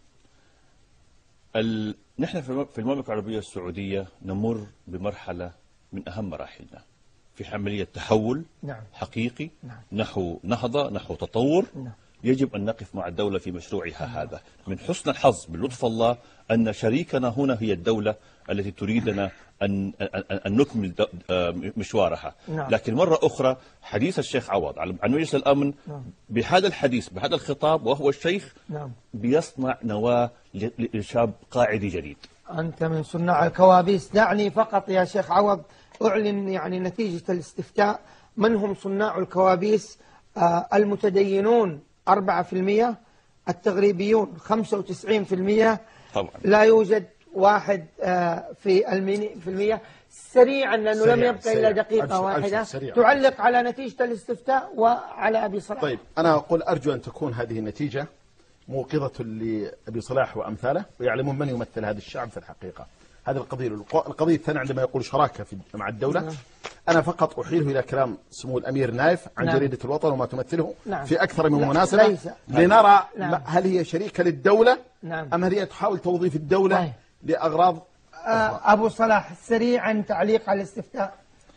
ال... نحن في المملكة العربية السعودية نمر بمرحلة من أهم مراحلنا في عملية تحول نعم. حقيقي نعم. نحو نهضة نحو تطور نعم. يجب أن نقف مع الدولة في مشروعها نعم. هذا. من حسن الحظ بلطف الله أن شريكنا هنا هي الدولة التي تريدنا أن, أن نكمل مشوارها نعم. لكن مرة أخرى حديث الشيخ عوض عن مجلس الأمن نعم. بهذا الحديث بهذا الخطاب وهو الشيخ نعم. بيصنع نواة لشاب قاعدي جديد. أنت من صناع الكوابيس. دعني فقط يا شيخ عوض أعلن يعني نتيجة الاستفتاء. من هم صناع الكوابيس؟ آه المتدينون أربعة بالمئة، التغريبيون خمسة وتسعين بالمئة طبعا. لا يوجد واحد آه في المئة. سريعا لأنه سريع لم يبقى سريع إلا دقيقة أبشر واحدة، أبشر سريع. تعلق على نتيجة الاستفتاء وعلى أبي صلاح. طيب أنا أقول أرجو أن تكون هذه النتيجة موقظة لأبي صلاح وأمثاله، ويعلمون من يمثل هذا الشعب في الحقيقة. هذه القضية. القضية الثانية عندما يقول شراكة في مع الدولة، نعم. أنا فقط أحيله إلى كلام سمو الأمير نايف عن نعم. جريدة الوطن وما تمثله نعم. في أكثر من مناسبة ليس. لنرى نعم. هل هي شريكة للدولة نعم. أم هل هي تحاول توظيف الدولة طيب. لأغراض آه أبو صلاح سريعا تعليق على الاستفتاء.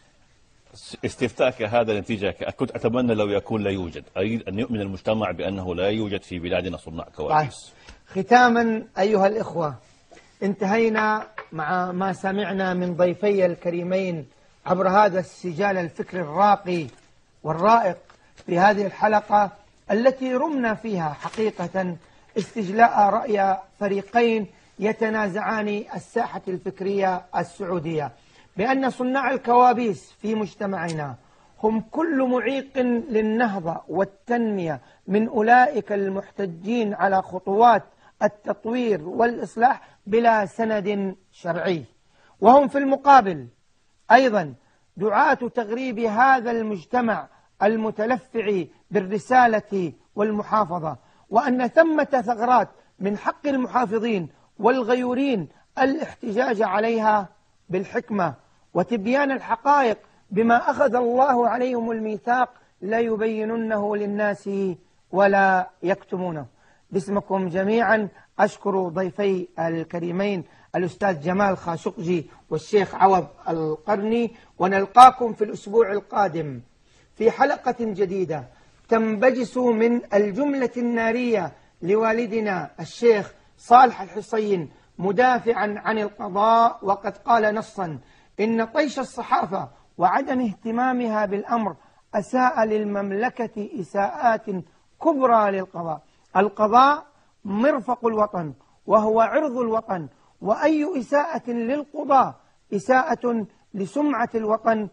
استفتاء كهذا نتيجة كنت أتمنى لو يكون لا يوجد. أريد أن يؤمن المجتمع بأنه لا يوجد في بلادنا صناع كوابيس. ختاما أيها الإخوة، انتهينا مع ما سمعنا من ضيفي الكريمين عبر هذا السجال الفكر الراقي والرائق في هذه الحلقة التي رمنا فيها حقيقة استجلاء رأي فريقين يتنازعان الساحة الفكرية السعودية، بأن صناع الكوابيس في مجتمعنا هم كل معيق للنهضة والتنمية من أولئك المحتجين على خطوات التطوير والإصلاح بلا سند شرعي، وهم في المقابل أيضا دعاة تغريب هذا المجتمع المتلفع بالرسالة والمحافظة، وأن ثمة ثغرات من حق المحافظين والغيورين الاحتجاج عليها بالحكمة وتبيان الحقائق بما أخذ الله عليهم الميثاق لا يبيننه للناس ولا يكتمونه. باسمكم جميعا أشكر ضيفي الكريمين الأستاذ جمال خاشقجي والشيخ عوض القرني، ونلقاكم في الأسبوع القادم في حلقة جديدة تنبجس من الجملة النارية لوالدنا الشيخ صالح الحصين مدافعا عن القضاء، وقد قال نصا إن طيش الصحافة وعدم اهتمامها بالأمر أساء للمملكة إساءات كبرى للقضاء. القضاء مرفق الوطن وهو عرض الوطن، وأي إساءة للقضاء إساءة لسمعة الوطن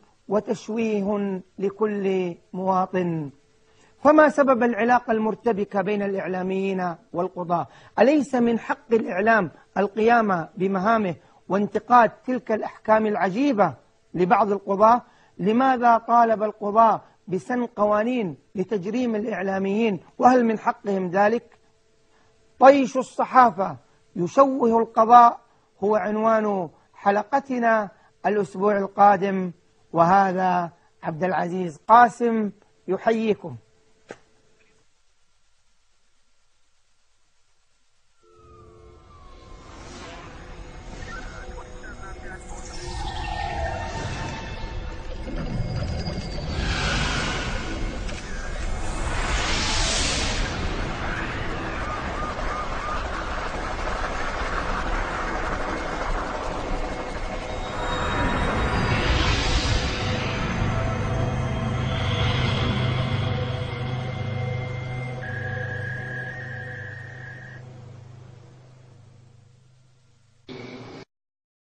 وتشويه لكل مواطن. فما سبب العلاقة المرتبكة بين الإعلاميين والقضاة؟ أليس من حق الإعلام القيام بمهامه وانتقاد تلك الأحكام العجيبة لبعض القضاة؟ لماذا طالب القضاة بسن قوانين لتجريم الإعلاميين، وهل من حقهم ذلك؟ طيش الصحافة يشوه القضاء هو عنوان حلقتنا الأسبوع القادم، وهذا عبد العزيز قاسم يحييكم.